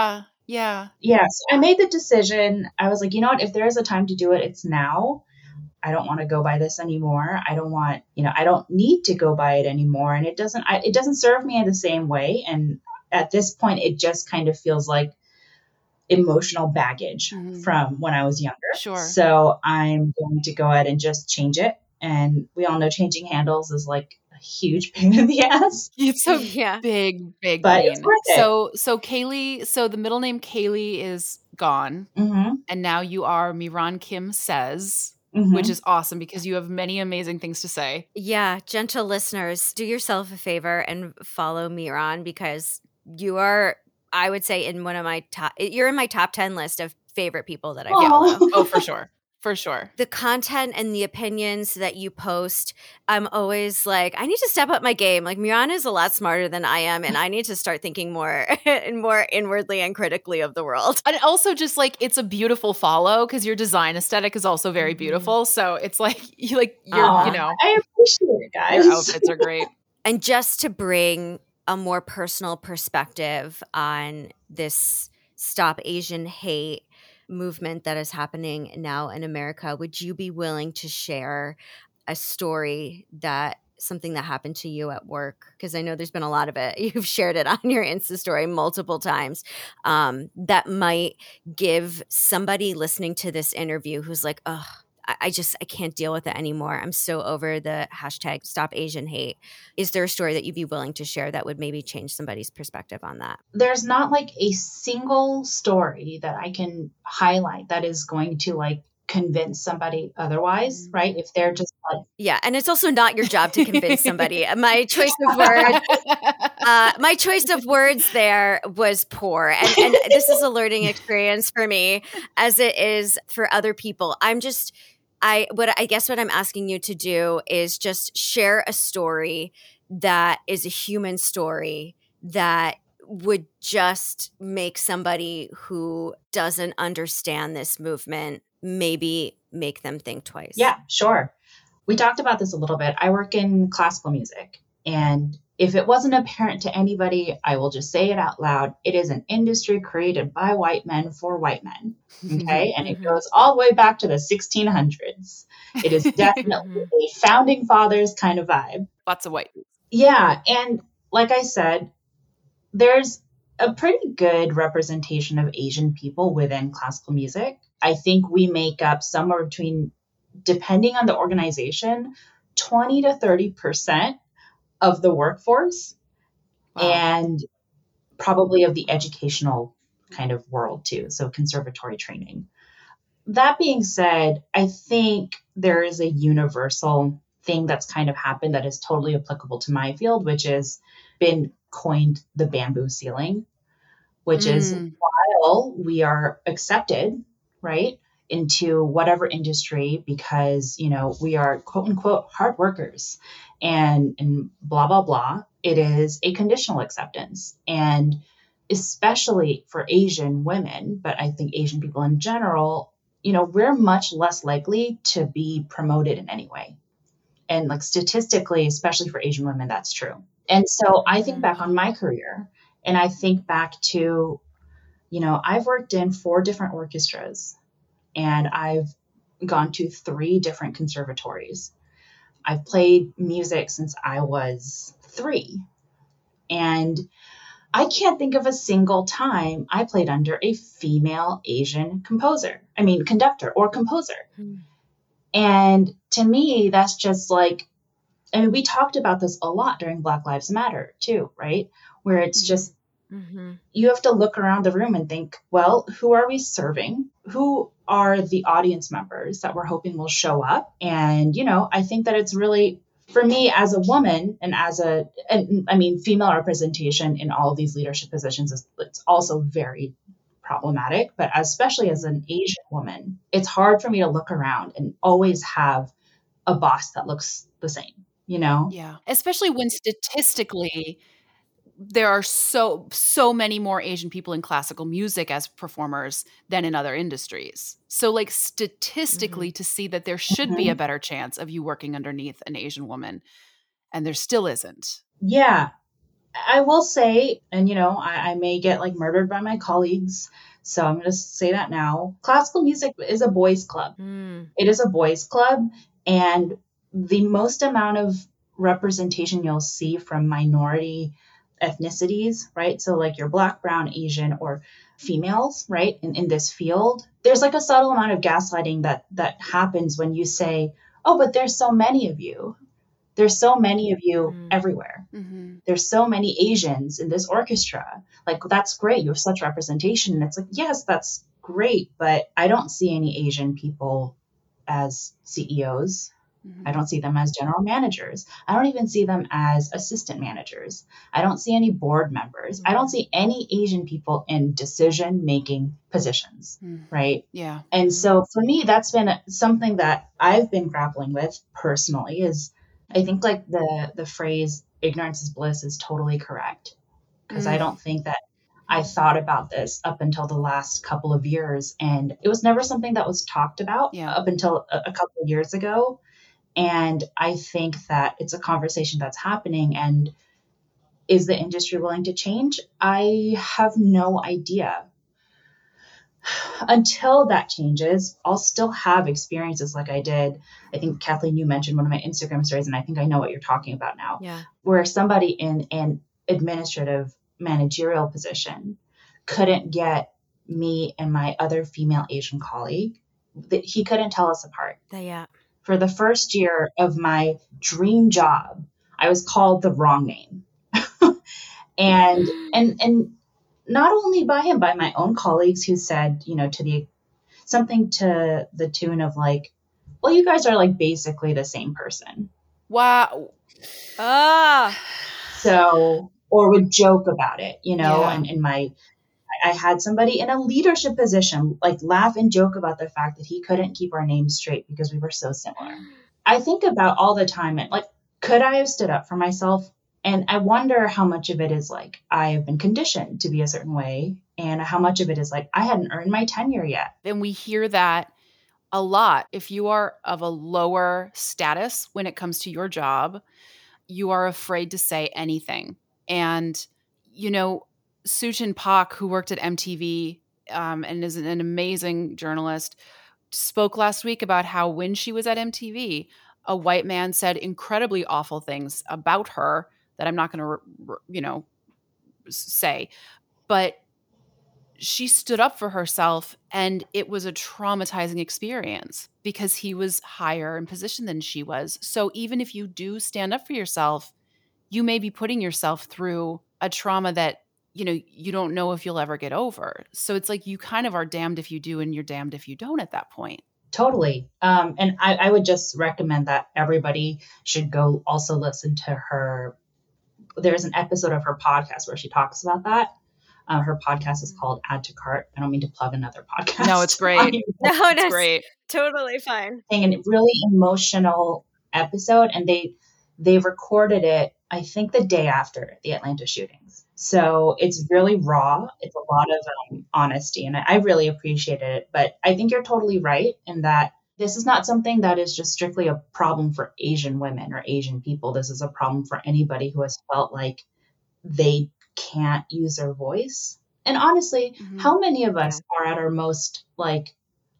Yeah. Yes. I made the decision. I was like, you know what? If there is a time to do it, it's now. I don't want to go by this anymore. I don't want, you know, I don't need to go by it anymore. And it doesn't, I, it doesn't serve me in the same way. And at this point, it just kind of feels like emotional baggage mm-hmm. from when I was younger. Sure. So I'm going to go ahead and just change it. And we all know changing handles is like a huge pain in the ass. It's a yeah. big, big but pain. It's worth it. So, so Kaylee, so the middle name Kaylee is gone. Mm-hmm. And now you are Miran Kim Says, mm-hmm. which is awesome because you have many amazing things to say. Yeah. Gentle listeners, do yourself a favor and follow Miran because you are, I would say, in one of my top, you're in my top ten list of favorite people that I follow. Oh, for sure. For sure. The content and the opinions that you post, I'm always like, I need to step up my game. Like Miran is a lot smarter than I am, and I need to start thinking more and more inwardly and critically of the world. And also just like it's a beautiful follow because your design aesthetic is also very beautiful. So it's like you like you're, Aww, you know. I appreciate it, guys. Your outfits are great. And just to bring a more personal perspective on this Stop Asian Hate movement that is happening now in America, would you be willing to share a story that something that happened to you at work? Because I know there's been a lot of it. You've shared it on your Insta story multiple times um, that might give somebody listening to this interview who's like, oh, I just, I can't deal with it anymore. I'm so over the hashtag Stop Asian Hate. Is there a story that you'd be willing to share that would maybe change somebody's perspective on that? There's not like a single story that I can highlight that is going to like convince somebody otherwise, right? If they're just like, yeah. And it's also not your job to convince somebody. My choice of words, uh, my choice of words there was poor. And, and this is a learning experience for me as it is for other people. I'm just, I what I guess what I'm asking you to do is just share a story that is a human story that would just make somebody who doesn't understand this movement maybe make them think twice. Yeah, sure. We talked about this a little bit. I work in classical music, and if it wasn't apparent to anybody, I will just say it out loud. It is an industry created by white men for white men. Okay. And it goes all the way back to the sixteen hundreds. It is definitely a founding fathers kind of vibe. Lots of white. Yeah. And like I said, there's a pretty good representation of Asian people within classical music. I think we make up somewhere between, depending on the organization, twenty to thirty percent of the workforce. Wow. And probably of the educational kind of world too. So conservatory training. That being said, I think there is a universal thing that's kind of happened that is totally applicable to my field, which has been coined the bamboo ceiling, which mm. is while we are accepted, right, into whatever industry because, you know, we are quote unquote hard workers and, and blah, blah, blah. It is a conditional acceptance. And especially for Asian women, but I think Asian people in general, you know, we're much less likely to be promoted in any way. And like statistically, especially for Asian women, that's true. And so I think back on my career and I think back to, you know, I've worked in four different orchestras and I've gone to three different conservatories. I've played music since I was three. And I can't think of a single time I played under a female Asian composer. I mean, conductor or composer. Mm. And to me, that's just like, I mean, we talked about this a lot during Black Lives Matter too, right? Where it's just, mm-hmm. you have to look around the room and think, well, who are we serving? Who are the audience members that we're hoping will show up? And, you know, I think that it's really, for me as a woman and as a, and, I mean, female representation in all of these leadership positions is it's also very problematic, but especially as an Asian woman, it's hard for me to look around and always have a boss that looks the same, you know? Yeah. Especially when statistically there are so, so many more Asian people in classical music as performers than in other industries. So like statistically mm-hmm. to see that there should mm-hmm. be a better chance of you working underneath an Asian woman and there still isn't. Yeah. I will say, and you know, I, I may get like murdered by my colleagues, so I'm going to say that now. Classical music is a boys' club. Mm. It is a boys' club, and the most amount of representation you'll see from minority ethnicities, right? So like your Black, brown, Asian, or females, right? In, in this field, there's like a subtle amount of gaslighting that that happens when you say, oh, but there's so many of you. There's so many of you mm. everywhere. Mm-hmm. There's so many Asians in this orchestra. Like, that's great. You have such representation. And it's like, yes, that's great. But I don't see any Asian people as C E Os. Mm-hmm. I don't see them as general managers. I don't even see them as assistant managers. I don't see any board members. Mm-hmm. I don't see any Asian people in decision-making positions, mm-hmm. right? Yeah. And so for me, that's been something that I've been grappling with personally is I think like the the phrase ignorance is bliss is totally correct because mm. I don't think that I thought about this up until the last couple of years, and it was never something that was talked about yeah. up until a, a couple of years ago. And I think that it's a conversation that's happening. And is the industry willing to change? I have no idea. Until that changes, I'll still have experiences like I did. I think, Kathleen, you mentioned one of my Instagram stories, and I think I know what you're talking about now, yeah. where somebody in an administrative managerial position couldn't get me and my other female Asian colleague. That he couldn't tell us apart. Yeah. For the first year of my dream job, I was called the wrong name. and, and, and, not only by him, by my own colleagues who said, you know, to the something to the tune of like, well, you guys are like basically the same person. Wow. Ah. So, or would joke about it, you know, yeah. and in my, I had somebody in a leadership position, like laugh and joke about the fact that he couldn't keep our names straight because we were so similar. I think about all the time and like, could I have stood up for myself? And I wonder how much of it is like, I have been conditioned to be a certain way, and how much of it is like, I hadn't earned my tenure yet. And we hear that a lot. If you are of a lower status when it comes to your job, you are afraid to say anything. And, you know, Soojin Pak, who worked at M T V um, and is an amazing journalist, spoke last week about how when she was at M T V, a white man said incredibly awful things about her that I'm not going to, you know, say, but she stood up for herself, and it was a traumatizing experience because he was higher in position than she was. So even if you do stand up for yourself, you may be putting yourself through a trauma that, you know, you don't know if you'll ever get over. So it's like you kind of are damned if you do and you're damned if you don't at that point. Totally. Um, and I, I would just recommend that everybody should go also listen to her. There's an episode of her podcast where she talks about that. Uh, her podcast is called Add to Cart. I don't mean to plug another podcast. No, it's great. no, it's it's great. Totally fine. And a really emotional episode. And they, they recorded it, I think, the day after the Atlanta shootings. So it's really raw. It's a lot of um, honesty, and I, I really appreciated it. But I think you're totally right in that this is not something that is just strictly a problem for Asian women or Asian people. This is a problem for anybody who has felt like they can't use their voice. And honestly, mm-hmm. how many of us yeah. are at our most like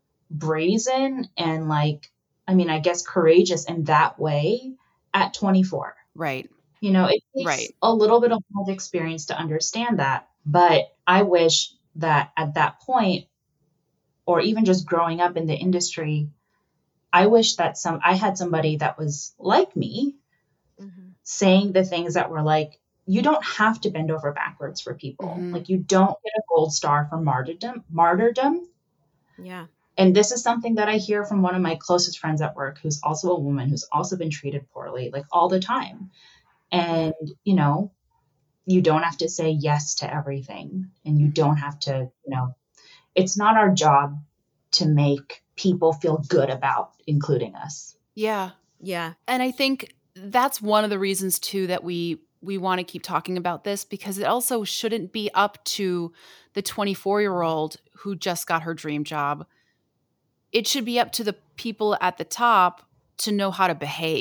brazen and like, I mean, I guess courageous in that way at twenty-four? Right. You know, it takes right. a little bit of life experience to understand that. But I wish that at that point, or even just growing up in the industry, I wish that some I had somebody that was like me, mm-hmm. saying the things that were like, you don't have to bend over backwards for people. Mm-hmm. Like, you don't get a gold star for martyrdom. Martyrdom. Yeah. And this is something that I hear from one of my closest friends at work, who's also a woman, who's also been treated poorly, like all the time. And, you know, you don't have to say yes to everything, and you don't have to, you know, it's not our job to make people feel good about including us. Yeah. Yeah. And I think that's one of the reasons too that we we want to keep talking about this, because it also shouldn't be up to the twenty-four-year-old who just got her dream job. It should be up to the people at the top to know how to behave.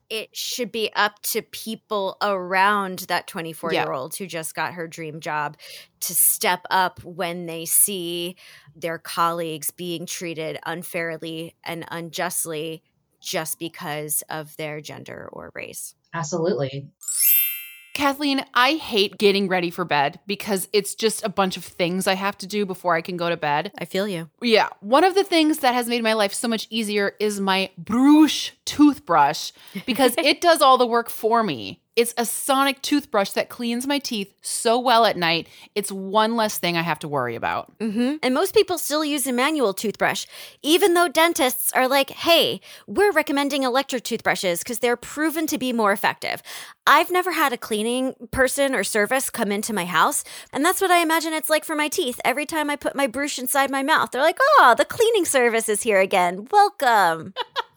it should be up to people around that twenty-four-year-old yeah. who just got her dream job to step up when they see their colleagues being treated unfairly and unjustly just because of their gender or race. Absolutely. Kathleen, I hate getting ready for bed because it's just a bunch of things I have to do before I can go to bed. I feel you. Yeah. One of the things that has made my life so much easier is my Bruush toothbrush because it does all the work for me. It's a sonic toothbrush that cleans my teeth so well at night. It's one less thing I have to worry about. Mm-hmm. And most people still use a manual toothbrush, even though dentists are like, hey, we're recommending electric toothbrushes because they're proven to be more effective. I've never had a cleaning person or service come into my house, and that's what I imagine it's like for my teeth. Every time I put my brush inside my mouth, they're like, oh, the cleaning service is here again. Welcome.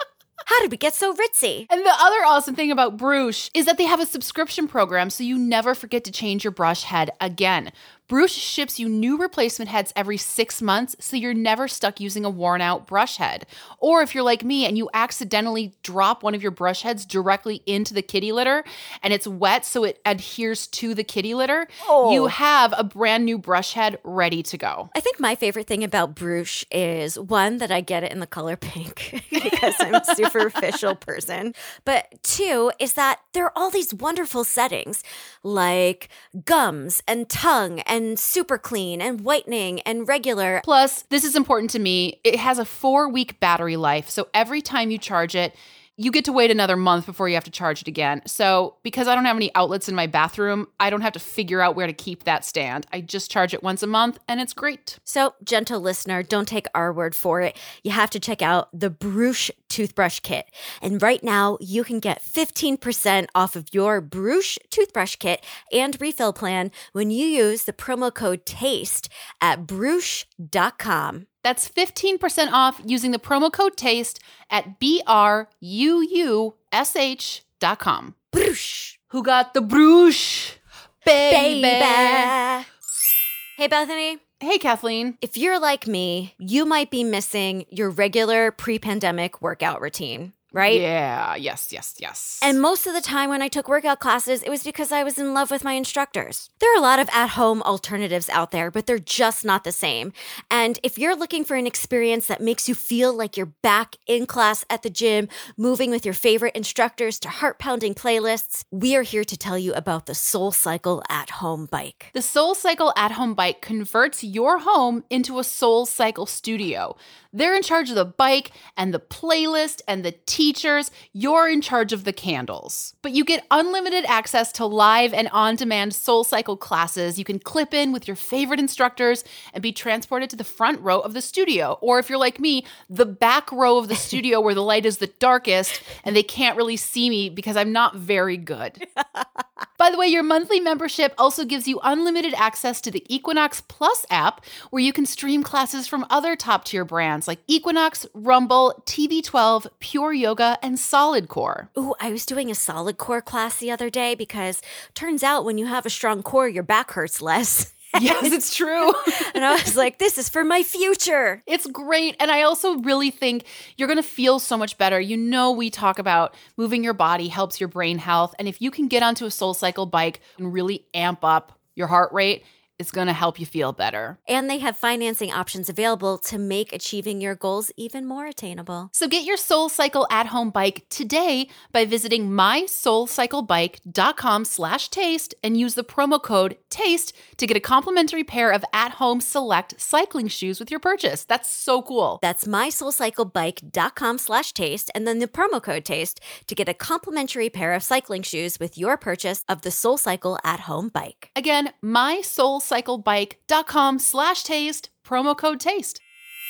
How did we get so ritzy? And the other awesome thing about Bruush is that they have a subscription program so you never forget to change your brush head again. Bruush ships you new replacement heads every six months, so you're never stuck using a worn-out brush head. Or if you're like me and you accidentally drop one of your brush heads directly into the kitty litter and it's wet so it adheres to the kitty litter, oh. you have a brand new brush head ready to go. I think my favorite thing about Bruush is, one, that I get it in the color pink because I'm a superficial person. But two, is that there are all these wonderful settings like gums and tongue and And super clean and whitening and regular. Plus, this is important to me, it has a four-week battery life. So every time you charge it, you get to wait another month before you have to charge it again. So because I don't have any outlets in my bathroom, I don't have to figure out where to keep that stand. I just charge it once a month and it's great. So, gentle listener, don't take our word for it. You have to check out the Bruush toothbrush kit. And right now, you can get fifteen percent off of your Bruush toothbrush kit and refill plan when you use the promo code TASTE at bruush dot com. That's fifteen percent off using the promo code TASTE at B R U U S H dot com. Bruush. Who got the Bruush? Baby. Baby. Hey, Bethany. Hey, Kathleen. If you're like me, you might be missing your regular pre-pandemic workout routine, right? Yeah, yes, yes, yes. And most of the time when I took workout classes, it was because I was in love with my instructors. There are a lot of at-home alternatives out there, but they're just not the same. And if you're looking for an experience that makes you feel like you're back in class at the gym, moving with your favorite instructors to heart-pounding playlists, we are here to tell you about the SoulCycle at-home bike. The SoulCycle at-home bike converts your home into a SoulCycle studio. They're in charge of the bike and the playlist and the teachers. You're in charge of the candles. But you get unlimited access to live and on-demand SoulCycle classes. You can clip in with your favorite instructors and be transported to the front row of the studio. Or if you're like me, the back row of the studio where the light is the darkest and they can't really see me because I'm not very good. By the way, your monthly membership also gives you unlimited access to the Equinox Plus app, where you can stream classes from other top-tier brands like Equinox, Rumble, T V twelve, Pure Yoga, and Solid Core. Ooh, I was doing a Solid Core class the other day because turns out when you have a strong core, your back hurts less. Yes, it's true. And I was like, this is for my future. It's great. And I also really think you're going to feel so much better. You know, we talk about moving your body helps your brain health. And if you can get onto a SoulCycle bike and really amp up your heart rate, it's going to help you feel better. And they have financing options available to make achieving your goals even more attainable. So get your SoulCycle at-home bike today by visiting my soul cycle bike dot com slash taste and use the promo code TASTE to get a complimentary pair of at-home select cycling shoes with your purchase. That's so cool. That's my soul cycle bike dot com slash taste and then the promo code TASTE to get a complimentary pair of cycling shoes with your purchase of the SoulCycle at-home bike. Again, my soul cycle bike dot com slash taste, promo code TASTE.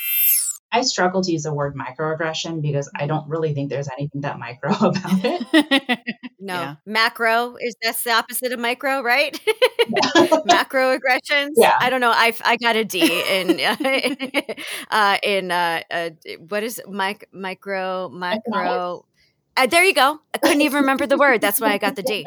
I struggle to use the word microaggression because I don't really think there's anything that micro about it. No, yeah. Macro is that's the opposite of micro, right? Macro aggressions. Yeah. I don't know. I I got a D in uh, in uh, uh, what is mic micro micro. Uh, there you go. I couldn't even remember the word. That's why I got the D.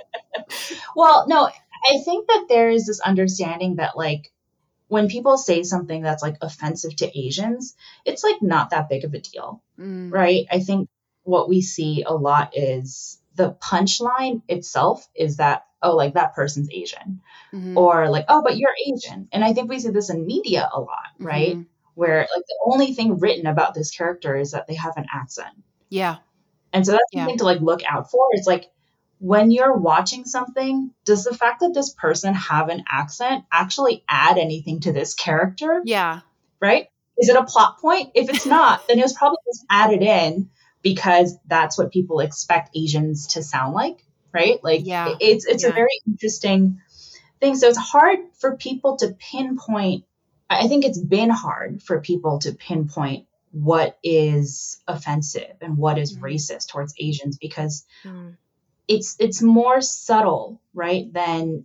Well, no, I think that there is this understanding that like when people say something that's like offensive to Asians, it's like not that big of a deal, mm. right? I think what we see a lot is the punchline itself is that, oh, like that person's Asian, mm-hmm. or like, oh, but you're Asian. And I think we see this in media a lot, right? Mm-hmm. Where like the only thing written about this character is that they have an accent. Yeah. And so that's yeah. something to like look out for. It's like, when you're watching something, does the fact that this person have an accent actually add anything to this character? Yeah. Right? Is it a plot point? If it's not, then it was probably just added in because that's what people expect Asians to sound like, right? Like, yeah. it's it's yeah. a very interesting thing. So it's hard for people to pinpoint. I think it's been hard for people to pinpoint what is offensive and what is mm. racist towards Asians because mm. it's it's more subtle, right, than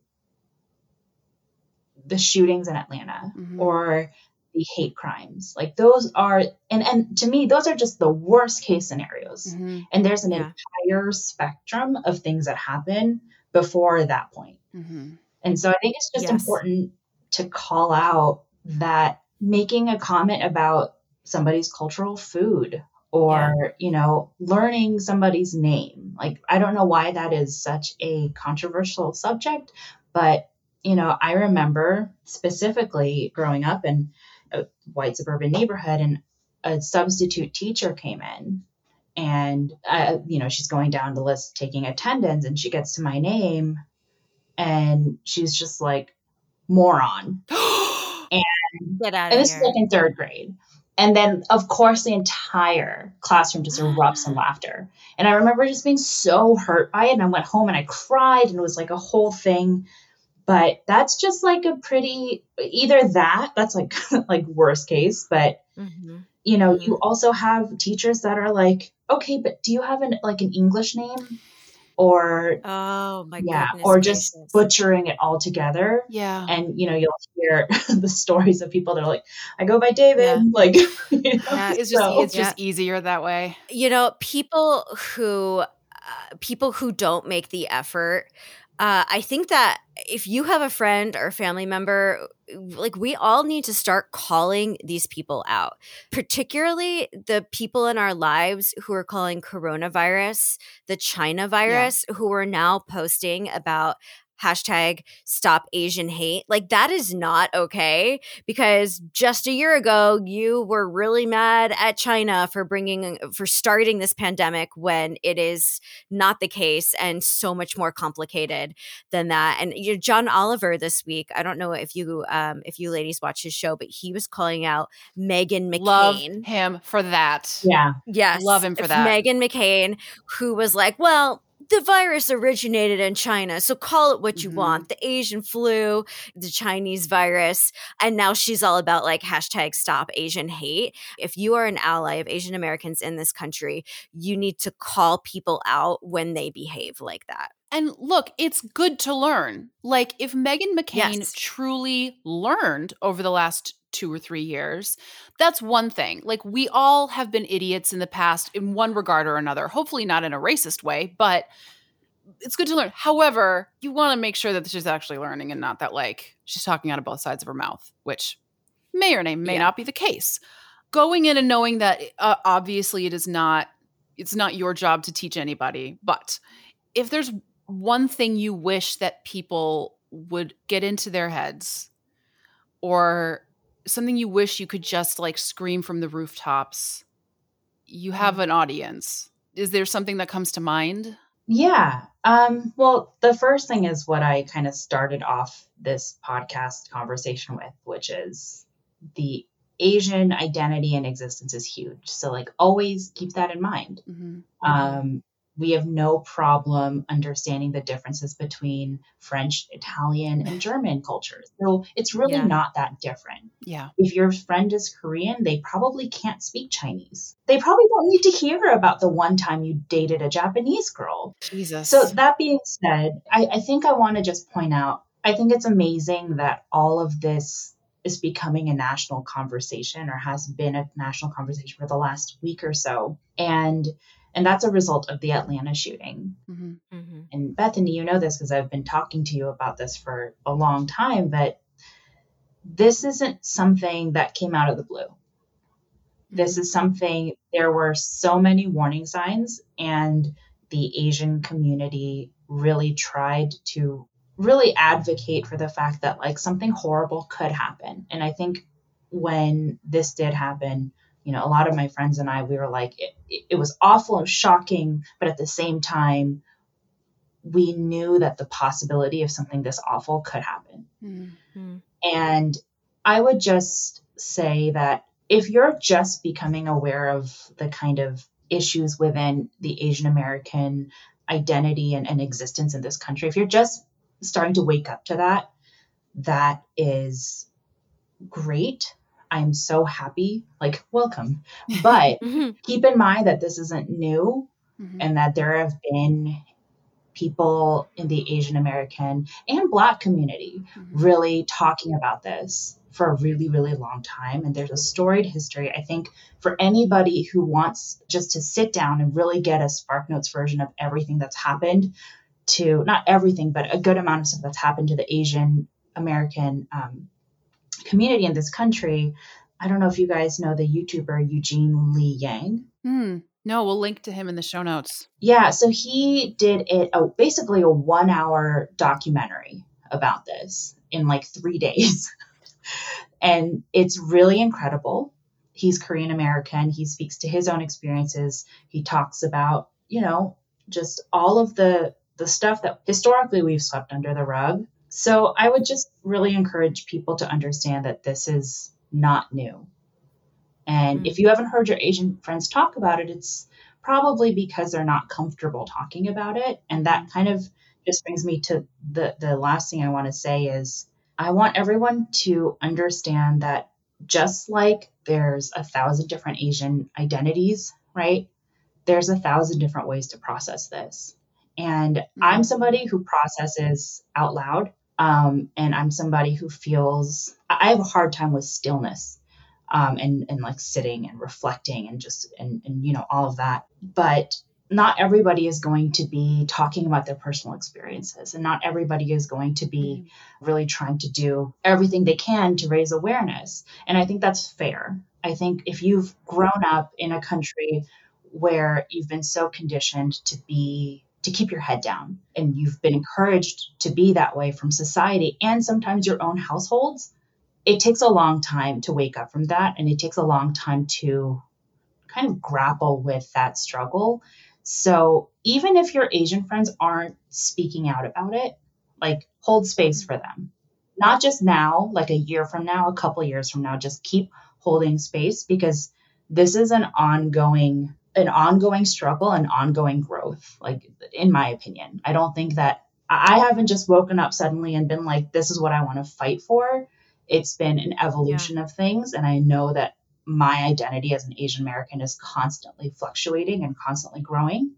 the shootings in Atlanta mm-hmm. or the hate crimes. Like those are, and, and to me, those are just the worst case scenarios. Mm-hmm. And there's an yeah. entire spectrum of things that happen before that point. Mm-hmm. And so I think it's just yes. important to call out that making a comment about somebody's cultural food or, yeah. you know, learning somebody's name. Like, I don't know why that is such a controversial subject, but, you know, I remember specifically growing up in a white suburban neighborhood and a substitute teacher came in and, uh, you know, she's going down the list taking attendance and she gets to my name and she's just like, moron. and Get out and of this here. is like in third grade. And then, of course, the entire classroom just erupts in laughter. And I remember just being so hurt by it. And I went home and I cried and it was like a whole thing. But that's just like a pretty, either that, that's like, like worst case. But, mm-hmm. you know, you also have teachers that are like, okay, but do you have an like an English name? Or, oh my yeah, goodness or just gracious. Butchering it all together. Yeah. And, you know, you'll hear the stories of people that are like, I go by David. Yeah. Like, you know, yeah, it's just, so, it's just yeah. easier that way. You know, people who, uh, people who don't make the effort, Uh, I think that if you have a friend or a family member, like we all need to start calling these people out, particularly the people in our lives who are calling coronavirus the China virus, yeah. who are now posting about hashtag stop Asian hate. Like that is not okay because just a year ago, you were really mad at China for bringing, for starting this pandemic when it is not the case and so much more complicated than that. And you know, John Oliver this week, I don't know if you, um, if you ladies watch his show, but he was calling out Meghan McCain. Love him for that. Yeah. Yes. Love him for that. Meghan McCain, who was like, well, the virus originated in China, so call it what you mm-hmm. want. The Asian flu, the Chinese virus. And now she's all about like hashtag stop Asian hate. If you are an ally of Asian Americans in this country, you need to call people out when they behave like that. And look, it's good to learn. Like if Meghan McCain yes. truly learned over the last two or three years, that's one thing. Like we all have been idiots in the past in one regard or another, hopefully not in a racist way, but it's good to learn. However, you want to make sure that she's actually learning and not that like she's talking out of both sides of her mouth, which may or may yeah. not be the case. Going in and knowing that uh, obviously it is not, it's not your job to teach anybody, but if there's one thing you wish that people would get into their heads or something you wish you could just like scream from the rooftops, you have an audience. Is there something that comes to mind? Yeah. Um, well, the first thing is what I kind of started off this podcast conversation with, which is the Asian identity and existence is huge. So like always keep that in mind. Mm-hmm. Um, we have no problem understanding the differences between French, Italian, and German cultures. So it's really yeah. not that different. Yeah. If your friend is Korean, they probably can't speak Chinese. They probably don't need to hear about the one time you dated a Japanese girl. Jesus. So that being said, I, I think I want to just point out, I think it's amazing that all of this is becoming a national conversation or has been a national conversation for the last week or so. And And that's a result of the Atlanta shooting. Mm-hmm. Mm-hmm. And Bethany, you know this because I've been talking to you about this for a long time, but this isn't something that came out of the blue. This is something, there were so many warning signs, and the Asian community really tried to really advocate for the fact that like something horrible could happen. And I think when this did happen, you know, a lot of my friends and I, we were like, it, it was awful and shocking, but at the same time, we knew that the possibility of something this awful could happen. Mm-hmm. And I would just say that if you're just becoming aware of the kind of issues within the Asian American identity and, and existence in this country, if you're just starting to wake up to that, that is great. I'm so happy, like, welcome. But mm-hmm. keep in mind that this isn't new, mm-hmm. and that there have been people in the Asian American and Black community mm-hmm. really talking about this for a really, really long time. And there's a storied history. I think for anybody who wants just to sit down and really get a SparkNotes version of everything that's happened to, not everything, but a good amount of stuff that's happened to the Asian American um, community in this country. I don't know if you guys know the YouTuber Eugene Lee Yang. Mm, no, we'll link to him in the show notes. Yeah, so he did it, oh, basically a one hour documentary about this in like three days. And it's really incredible. He's Korean American. He speaks to his own experiences. He talks about, you know, just all of the the stuff that historically we've swept under the rug. So I would just really encourage people to understand that this is not new. And mm-hmm. if you haven't heard your Asian friends talk about it, it's probably because they're not comfortable talking about it. And that kind of just brings me to the, the last thing I want to say is I want everyone to understand that just like there's a thousand different Asian identities, right? There's a thousand different ways to process this. And mm-hmm. I'm somebody who processes out loud. Um, and I'm somebody who feels, I have a hard time with stillness, um, and, and like sitting and reflecting and just, and, and, you know, all of that. But not everybody is going to be talking about their personal experiences, and not everybody is going to be mm-hmm. really trying to do everything they can to raise awareness. And I think that's fair. I think if you've grown up in a country where you've been so conditioned to be to keep your head down, and you've been encouraged to be that way from society and sometimes your own households, it takes a long time to wake up from that. And it takes a long time to kind of grapple with that struggle. So even if your Asian friends aren't speaking out about it, like hold space for them, not just now, like a year from now, a couple of years from now, just keep holding space, because this is an ongoing an ongoing struggle and ongoing growth, like in my opinion. I don't think that I haven't just woken up suddenly and been like, this is what I want to fight for. It's been an evolution yeah. of things. And I know that my identity as an Asian American is constantly fluctuating and constantly growing.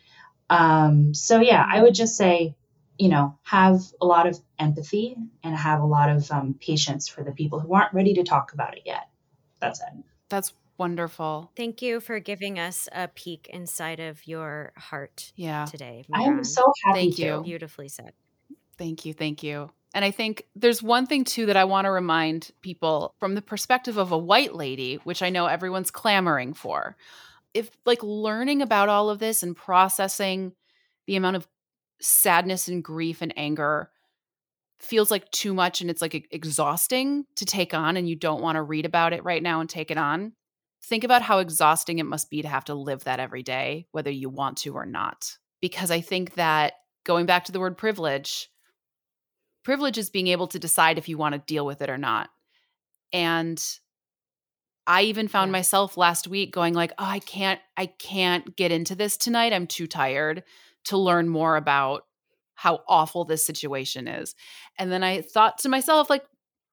Um, so yeah, I would just say, you know, have a lot of empathy and have a lot of um, patience for the people who aren't ready to talk about it yet. That's it. That's wonderful. Thank you for giving us a peek inside of your heart yeah. today, Mehran. I am so happy Thank to. you. Beautifully said. Thank you. Thank you. And I think there's one thing, too, that I want to remind people from the perspective of a white lady, which I know everyone's clamoring for. If like learning about all of this and processing the amount of sadness and grief and anger feels like too much and it's like exhausting to take on, and you don't want to read about it right now and take it on, think about how exhausting it must be to have to live that every day, whether you want to or not. Because I think that going back to the word privilege, privilege is being able to decide if you want to deal with it or not. And I even found yeah. myself last week going like, oh, I can't, I can't get into this tonight. I'm too tired to learn more about how awful this situation is. And then I thought to myself, like,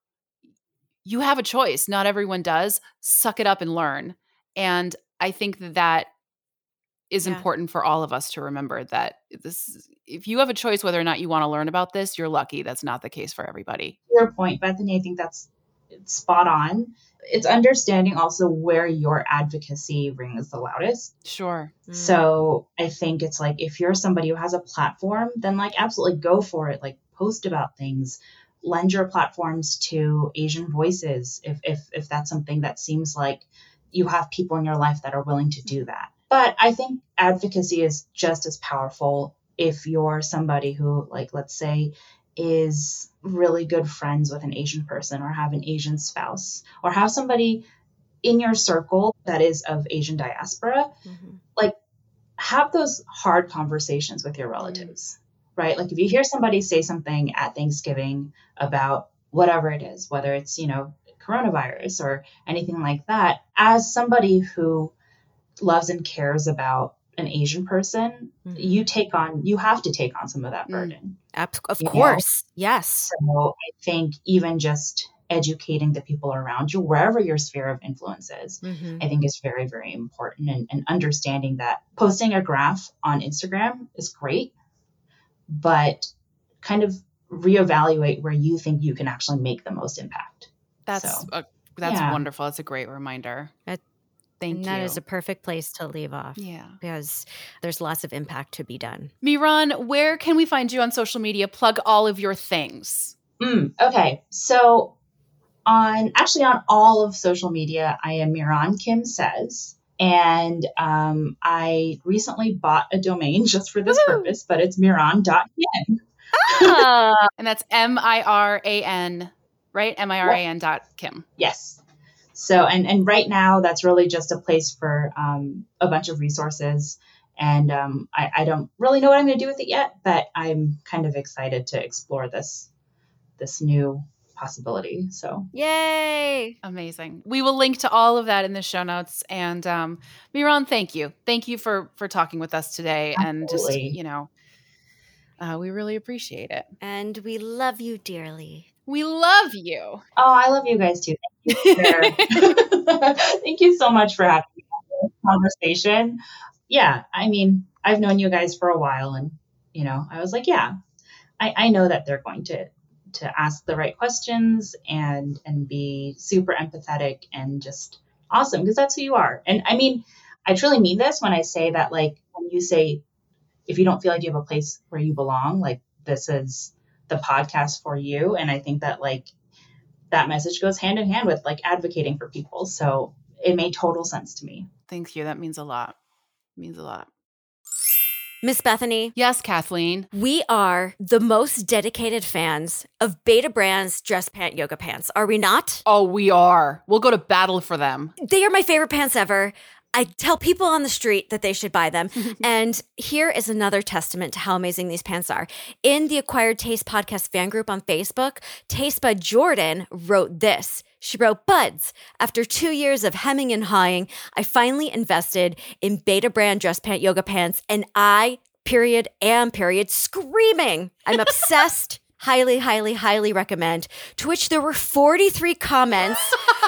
you have a choice. Not everyone does. Suck it up and learn. And I think that that is yeah. important for all of us to remember, that this, if you have a choice whether or not you want to learn about this, you're lucky. That's not the case for everybody. Your point, Bethany, I think that's spot on. It's understanding also where your advocacy rings the loudest. Sure. Mm. So I think it's like, if you're somebody who has a platform, then like absolutely go for it. Like post about things. Lend your platforms to Asian voices if if if that's something that seems like, you have people in your life that are willing to do that. But I think advocacy is just as powerful if you're somebody who, like, let's say, is really good friends with an Asian person or have an Asian spouse or have somebody in your circle that is of Asian diaspora. Mm-hmm. Like, have those hard conversations with your relatives, mm-hmm. right? Like if you hear somebody say something at Thanksgiving about whatever it is, whether it's, you know, coronavirus or anything like that, as somebody who loves and cares about an Asian person, mm-hmm. you take on, you have to take on some of that burden. Mm. Of course. Know? Yes. So I think even just educating the people around you, wherever your sphere of influence is, mm-hmm. I think is very, very important. And, and understanding that posting a graph on Instagram is great, but kind of reevaluate where you think you can actually make the most impact. That's so, a, that's yeah. wonderful. That's a great reminder. That, Thank and you. That is a perfect place to leave off. Yeah. Because there's lots of impact to be done. Miran, where can we find you on social media? Plug all of your things. Mm, okay. So on actually on all of social media, I am Miran Kim Says. And um, I recently bought a domain just for this Woo! purpose, but it's miran dot kim. Ah, and that's M I R A N, right? M I R A N dot Kim. Yes. So, and, and right now that's really just a place for um, a bunch of resources. And um, I, I don't really know what I'm going to do with it yet, but I'm kind of excited to explore this, this new possibility. So, yay. Amazing. We will link to all of that in the show notes. And um, Miran, thank you. Thank you for, for talking with us today. Absolutely. And just, you know, uh, we really appreciate it. And we love you dearly. We love you. Oh, I love you guys too. Thank you, Thank you so much for having me on this conversation. Yeah, I mean, I've known you guys for a while, and you know, I was like, yeah, I, I know that they're going to to ask the right questions and and be super empathetic and just awesome, because that's who you are. And I mean, I truly mean this when I say that, like, when you say, if you don't feel like you have a place where you belong, like, this is the podcast for you. And I think that, like, that message goes hand in hand with, like, advocating for people. So it made total sense to me. Thank you. That means a lot. It means a lot. Miss Bethany. Yes, Kathleen. We are the most dedicated fans of Betabrand's dress pant yoga pants, are we not? Oh, we are. We'll go to battle for them. They are my favorite pants ever. I tell people on the street that they should buy them. And here is another testament to how amazing these pants are. In the Acquired Taste Podcast fan group on Facebook, Taste Bud Jordan wrote this. She wrote, "Buds, after two years of hemming and hawing, I finally invested in Betabrand dress pant yoga pants, and I, period, am, period, screaming. I'm obsessed. Highly, highly, highly recommend." To which there were forty-three comments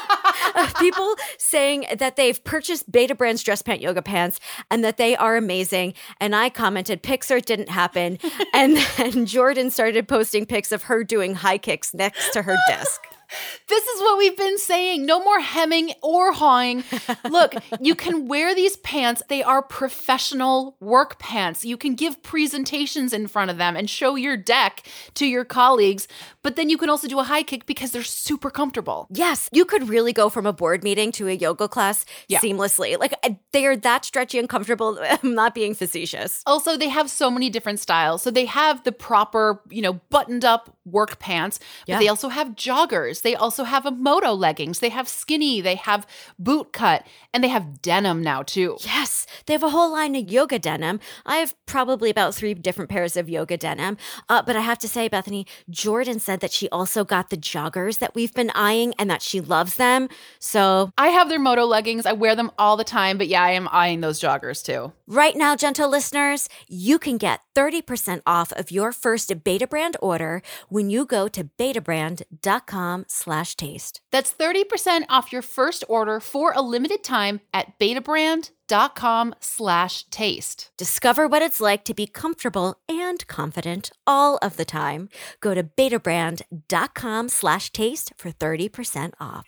of people saying that they've purchased Betabrand's dress pant yoga pants and that they are amazing. And I commented, Pixar didn't happen. And then Jordan started posting pics of her doing high kicks next to her desk. This is what we've been saying. No more hemming or hawing. Look, you can wear these pants. They are professional work pants. You can give presentations in front of them and show your deck to your colleagues. But then you can also do a high kick because they're super comfortable. Yes, you could really go from a board meeting to a yoga class yeah. seamlessly. Like, they are that stretchy and comfortable. I'm not being facetious. Also, they have so many different styles. So they have the proper, you know, buttoned up work pants, but yeah. they also have joggers. They also have a moto leggings. They have skinny. They have boot cut. And they have denim now, too. Yes. They have a whole line of yoga denim. I have probably about three different pairs of yoga denim. Uh, but I have to say, Bethany, Jordan said that she also got the joggers that we've been eyeing and that she loves them. So I have their moto leggings. I wear them all the time. But yeah, I am eyeing those joggers, too. Right now, gentle listeners, you can get thirty percent off of your first Betabrand order when you go to betabrand.com slash taste. That's thirty percent off your first order for a limited time at betabrand.com slash taste. Discover what it's like to be comfortable and confident all of the time. Go to betabrand.com slash taste for thirty percent off.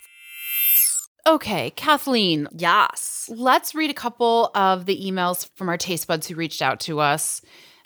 Okay, Kathleen. Yes. Let's read a couple of the emails from our taste buds who reached out to us.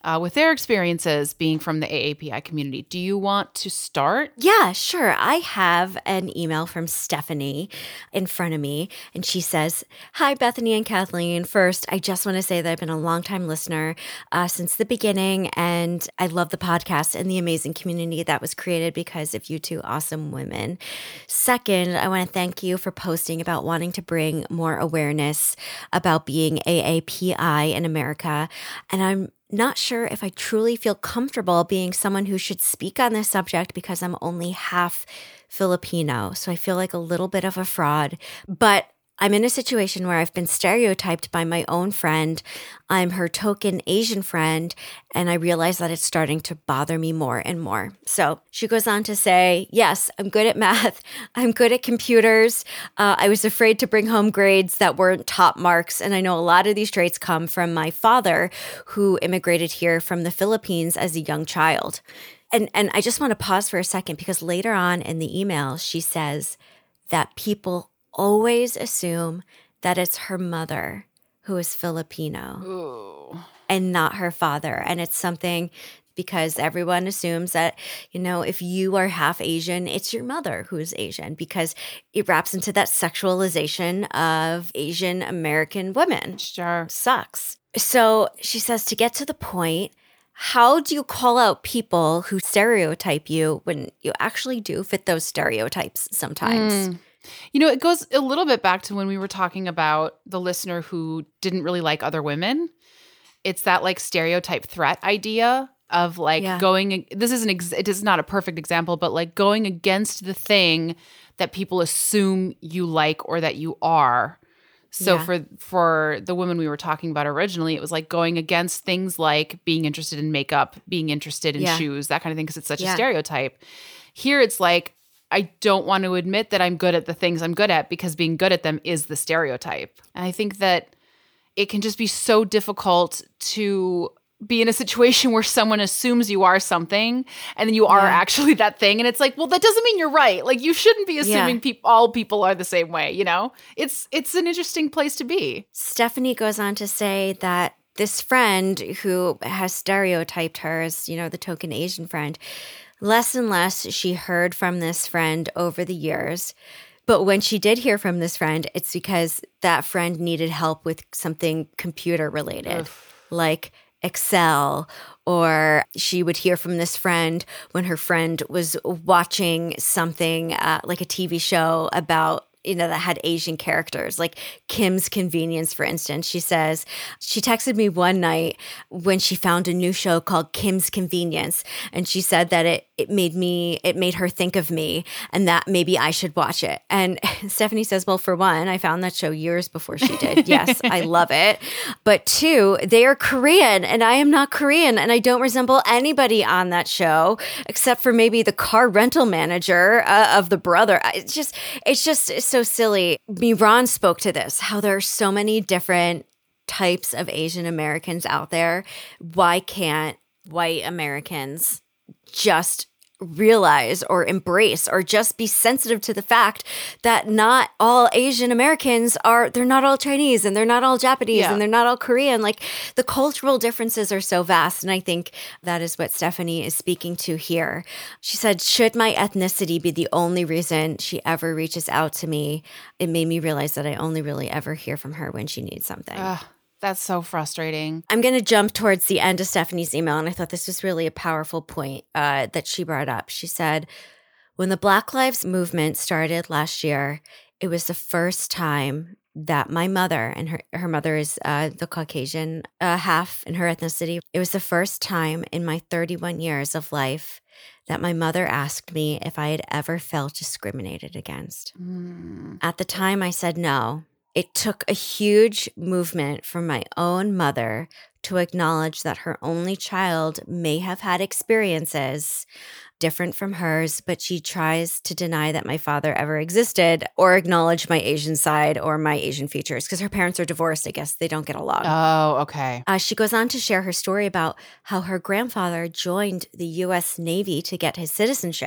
uh, with their experiences being from the A A P I community. Do you want to start? Yeah, sure. I have an email from Stephanie in front of me, and she says, "Hi, Bethany and Kathleen. First, I just want to say that I've been a longtime listener uh, since the beginning, and I love the podcast and the amazing community that was created because of you two awesome women. Second, I want to thank you for posting about wanting to bring more awareness about being A A P I in America, and I'm not sure if I truly feel comfortable being someone who should speak on this subject because I'm only half Filipino, so I feel like a little bit of a fraud. But I'm in a situation where I've been stereotyped by my own friend. I'm her token Asian friend, and I realize that it's starting to bother me more and more." So she goes on to say, "Yes, I'm good at math. I'm good at computers. Uh, I was afraid to bring home grades that weren't top marks, and I know a lot of these traits come from my father, who immigrated here from the Philippines as a young child." And, and I just want to pause for a second because later on in the email, she says that people always assume that it's her mother who is Filipino Ooh. and not her father. And it's something because everyone assumes that, you know, if you are half Asian, it's your mother who is Asian because it wraps into that sexualization of Asian American women. Sure. Sucks. So she says, to get to the point, how do you call out people who stereotype you when you actually do fit those stereotypes sometimes? Mm. You know, it goes a little bit back to when we were talking about the listener who didn't really like other women. It's that like stereotype threat idea of like Yeah. going, this is an, ex- it is not a perfect example, but like going against the thing that people assume you like or that you are. So Yeah. for for the women we were talking about originally, it was like going against things like being interested in makeup, being interested in Yeah. shoes, that kind of thing, because it's such Yeah. a stereotype. Here it's like, I don't want to admit that I'm good at the things I'm good at because being good at them is the stereotype. And I think that it can just be so difficult to be in a situation where someone assumes you are something and then you are Yeah. actually that thing. And it's like, well, that doesn't mean you're right. Like you shouldn't be assuming Yeah. peop- all people are the same way, you know? It's it's an interesting place to be. Stephanie goes on to say that this friend who has stereotyped her as, you know, the token Asian friend, less and less she heard from this friend over the years. But when she did hear from this friend, it's because that friend needed help with something computer related, like Excel, or she would hear from this friend when her friend was watching something uh, like a T V show about, you know, that had Asian characters, like Kim's Convenience, for instance. She says, she texted me one night when she found a new show called Kim's Convenience. And she said that it, it made me, it made her think of me and that maybe I should watch it. And Stephanie says, well, for one, I found that show years before she did. Yes, I love it. But two, they are Korean and I am not Korean and I don't resemble anybody on that show except for maybe the car rental manager uh, of the brother. It's just, it's just, it's so silly. Miran spoke to this, how there are so many different types of Asian Americans out there. Why can't white Americans just realize or embrace or just be sensitive to the fact that not all Asian Americans are, they're not all Chinese and they're not all Japanese Yeah. and they're not all Korean. Like the cultural differences are so vast. And I think that is what Stephanie is speaking to here. She said, should my ethnicity be the only reason she ever reaches out to me? It made me realize that I only really ever hear from her when she needs something. Ugh, that's so frustrating. I'm going to jump towards the end of Stephanie's email, and I thought this was really a powerful point uh, that she brought up. She said, when the Black Lives Movement started last year, it was the first time that my mother, and her, her mother is uh, the Caucasian uh, half in her ethnicity, it was the first time in my thirty-one years of life that my mother asked me if I had ever felt discriminated against. Mm. At the time, I said no. It took a huge movement from my own mother to acknowledge that her only child may have had experiences different from hers, but she tries to deny that my father ever existed or acknowledge my Asian side or my Asian features because her parents are divorced. I guess they don't get along. Oh, okay. Uh, she goes on to share her story about how her grandfather joined the U S Navy to get his citizenship.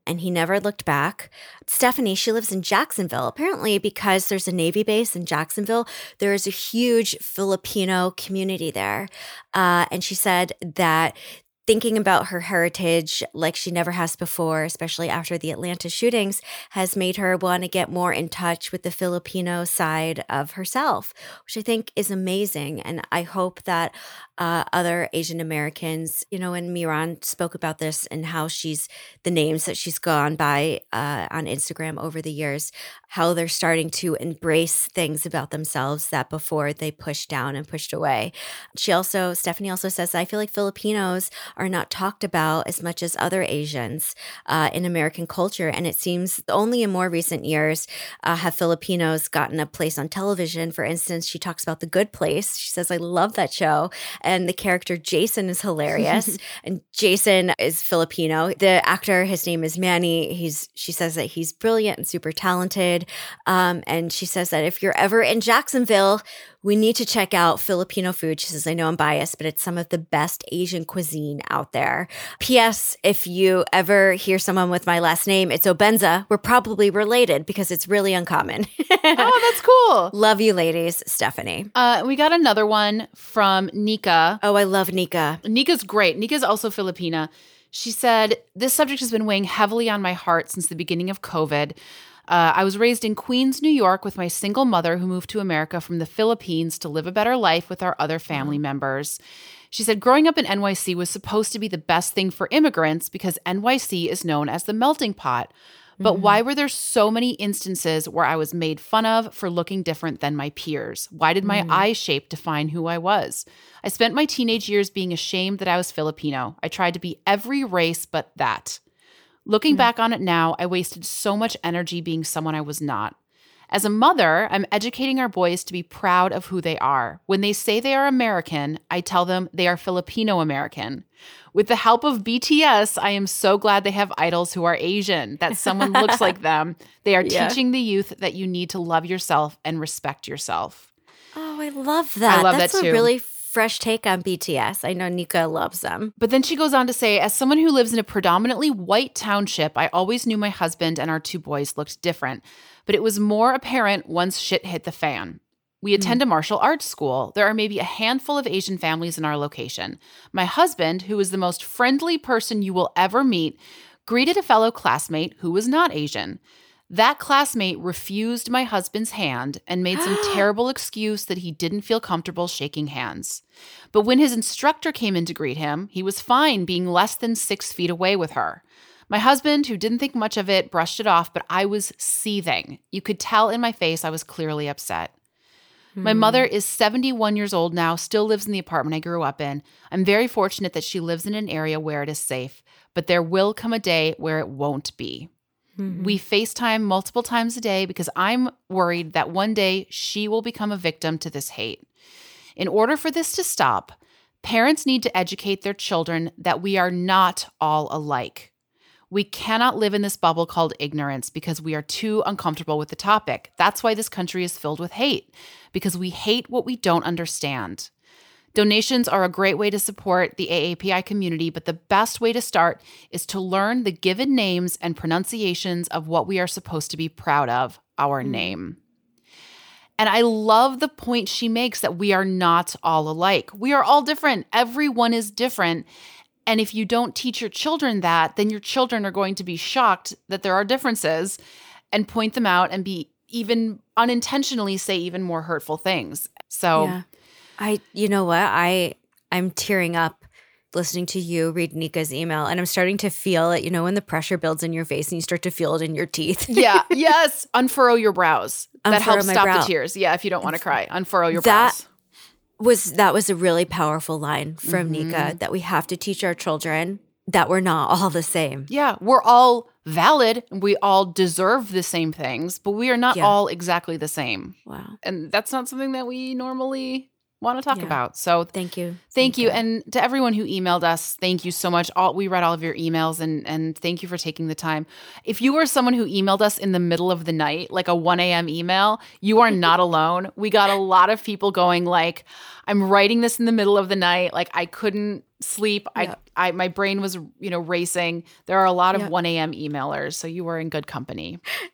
and he never looked back. Stephanie, she lives in Jacksonville. Apparently, because there's a Navy base in Jacksonville, there is a huge Filipino community there. Uh, and she said that thinking about her heritage like she never has before, especially after the Atlanta shootings, has made her want to get more in touch with the Filipino side of herself, which I think is amazing. And I hope that uh, other Asian Americans, you know, and Miran spoke about this and how she's, the names that she's gone by uh, on Instagram over the years, how they're starting to embrace things about themselves that before they pushed down and pushed away. She also, Stephanie also says, I feel like Filipinos are not talked about as much as other Asians uh, in American culture. And it seems only in more recent years uh, have Filipinos gotten a place on television. For instance, she talks about The Good Place. She says, I love that show. And the character Jason is hilarious. And Jason is Filipino. The actor, his name is Manny. He's, she says that he's brilliant and super talented. Um, and she says that if you're ever in Jacksonville, we need to check out Filipino food. She says, I know I'm biased, but it's some of the best Asian cuisine out there. P S. If you ever hear someone with my last name, it's Obenza. We're probably related because it's really uncommon. Oh, that's cool. Love you, ladies. Stephanie. Uh, we got another one from Nika. Oh, I love Nika. Nika's great. Nika's also Filipina. She said, this subject has been weighing heavily on my heart since the beginning of COVID. Uh, I was raised in Queens, New York with my single mother who moved to America from the Philippines to live a better life with our other family members. She said, growing up in N Y C was supposed to be the best thing for immigrants because N Y C is known as the melting pot. But mm-hmm. why were there so many instances where I was made fun of for looking different than my peers? Why did my mm-hmm. eye shape define who I was? I spent my teenage years being ashamed that I was Filipino. I tried to be every race but that. Looking mm-hmm. back on it now, I wasted so much energy being someone I was not. As a mother, I'm educating our boys to be proud of who they are. When they say they are American, I tell them they are Filipino-American. With the help of B T S, I am so glad they have idols who are Asian, that someone looks like them. They are yeah. teaching the youth that you need to love yourself and respect yourself. Oh, I love that. I love That's that too. A really fresh take on B T S. I know Nika loves them. But then she goes on to say, as someone who lives in a predominantly white township, I always knew my husband and our two boys looked different. But it was more apparent once shit hit the fan. We attend mm. a martial arts school. There are maybe a handful of Asian families in our location. My husband, who is the most friendly person you will ever meet, greeted a fellow classmate who was not Asian. That classmate refused my husband's hand and made some terrible excuse that he didn't feel comfortable shaking hands. But when his instructor came in to greet him, he was fine being less than six feet away with her. My husband, who didn't think much of it, brushed it off, but I was seething. You could tell in my face I was clearly upset. Hmm. My mother is seventy-one years old now, still lives in the apartment I grew up in. I'm very fortunate that she lives in an area where it is safe, but there will come a day where it won't be. Mm-hmm. We FaceTime multiple times a day because I'm worried that one day she will become a victim to this hate. In order for this to stop, parents need to educate their children that we are not all alike. We cannot live in this bubble called ignorance because we are too uncomfortable with the topic. That's why this country is filled with hate, because we hate what we don't understand. Donations are a great way to support the A A P I community, but the best way to start is to learn the given names and pronunciations of what we are supposed to be proud of, our name. And I love the point she makes that we are not all alike. We are all different. Everyone is different. And if you don't teach your children that, then your children are going to be shocked that there are differences and point them out and be even unintentionally say even more hurtful things. So yeah. I, you know what? I, I'm tearing up listening to you read Nika's email, and I'm starting to feel it, you know, when the pressure builds in your face and you start to feel it in your teeth. Yeah. Yes. Unfurrow your brows. Unfurrow that helps stop brow. the tears. Yeah. If you don't want to cry, unfurrow your that brows. Was, that was a really powerful line from mm-hmm. Nika, that we have to teach our children that we're not all the same. Yeah. We're all valid. We all deserve the same things, but we are not yeah. all exactly the same. Wow. And that's not something that we normally want to talk yeah. about. So thank you. Thank Nika. you. And to everyone who emailed us, thank you so much. All, we read all of your emails and, and thank you for taking the time. If you were someone who emailed us in the middle of the night, like a one a.m. email, you are not alone. We got a lot of people going like, I'm writing this in the middle of the night. Like I couldn't sleep. Yeah. I I my brain was, you know, racing. There are a lot of Yep. one a.m. emailers, so you were in good company.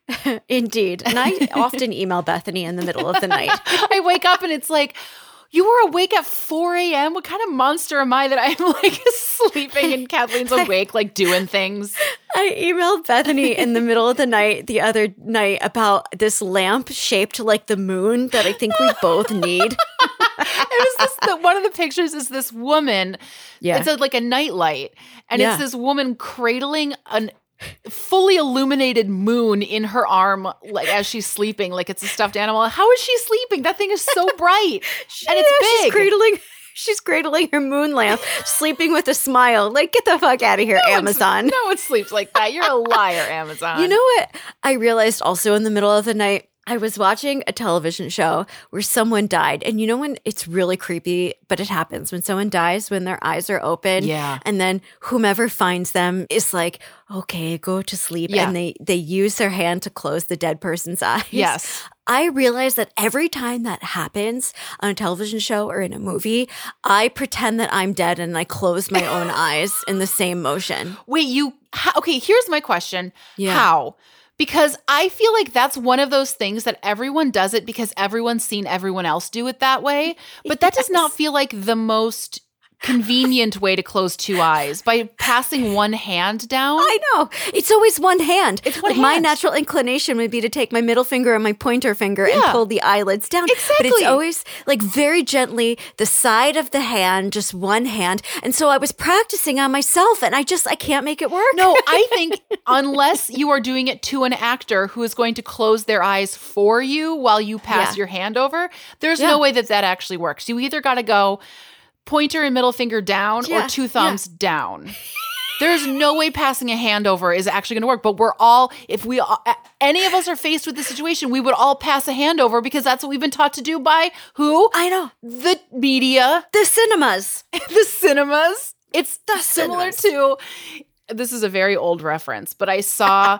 Indeed. And I often email Bethany in the middle of the night. I wake up and it's like, you were awake at four a.m.? What kind of monster am I that I'm like sleeping and Kathleen's awake, like doing things? I emailed Bethany in the middle of the night the other night about this lamp shaped like the moon that I think we both need. It was this, the, one of the pictures is this woman. Yeah. It's a, like a nightlight. And Yeah. it's this woman cradling an fully illuminated moon in her arm, like as she's sleeping, like it's a stuffed animal. How is she sleeping? That thing is so bright. And it's Yeah, big. She's cradling, she's cradling her moon lamp, sleeping with a smile. Like, get the fuck out of here, No one- Amazon. No one sleeps like that. You're a liar, Amazon. You know what I realized also in the middle of the night? I was watching a television show where someone died. And you know when it's really creepy, but it happens when someone dies, when their eyes are open. Yeah. And then whomever finds them is like, okay, go to sleep. Yeah. And they, they use their hand to close the dead person's eyes. Yes. I realized that every time that happens on a television show or in a movie, I pretend that I'm dead and I close my own eyes in the same motion. Wait, you, how, okay, here's my question. Yeah. How? Because I feel like that's one of those things that everyone does it because everyone's seen everyone else do it that way. But that does not feel like the most convenient way to close two eyes by passing one hand down. I know. It's always one hand. It's one like my hand. natural inclination would be to take my middle finger and my pointer finger and Yeah. pull the eyelids down. But it's Exactly. always like very gently the side of the hand, just one hand. And so I was practicing on myself and I just, I can't make it work. No, I think unless you are doing it to an actor who is going to close their eyes for you while you pass Yeah. your hand over, there's Yeah. no way that that actually works. You either got to go pointer and middle finger down Yeah, or two thumbs down. There's no way passing a hand over is actually going to work. But we're all, if we, all, any of us are faced with this situation, we would all pass a hand over because that's what we've been taught to do by who? I know. The media, The cinemas. the cinemas. It's The similar cinemas. to, this is a very old reference, but I saw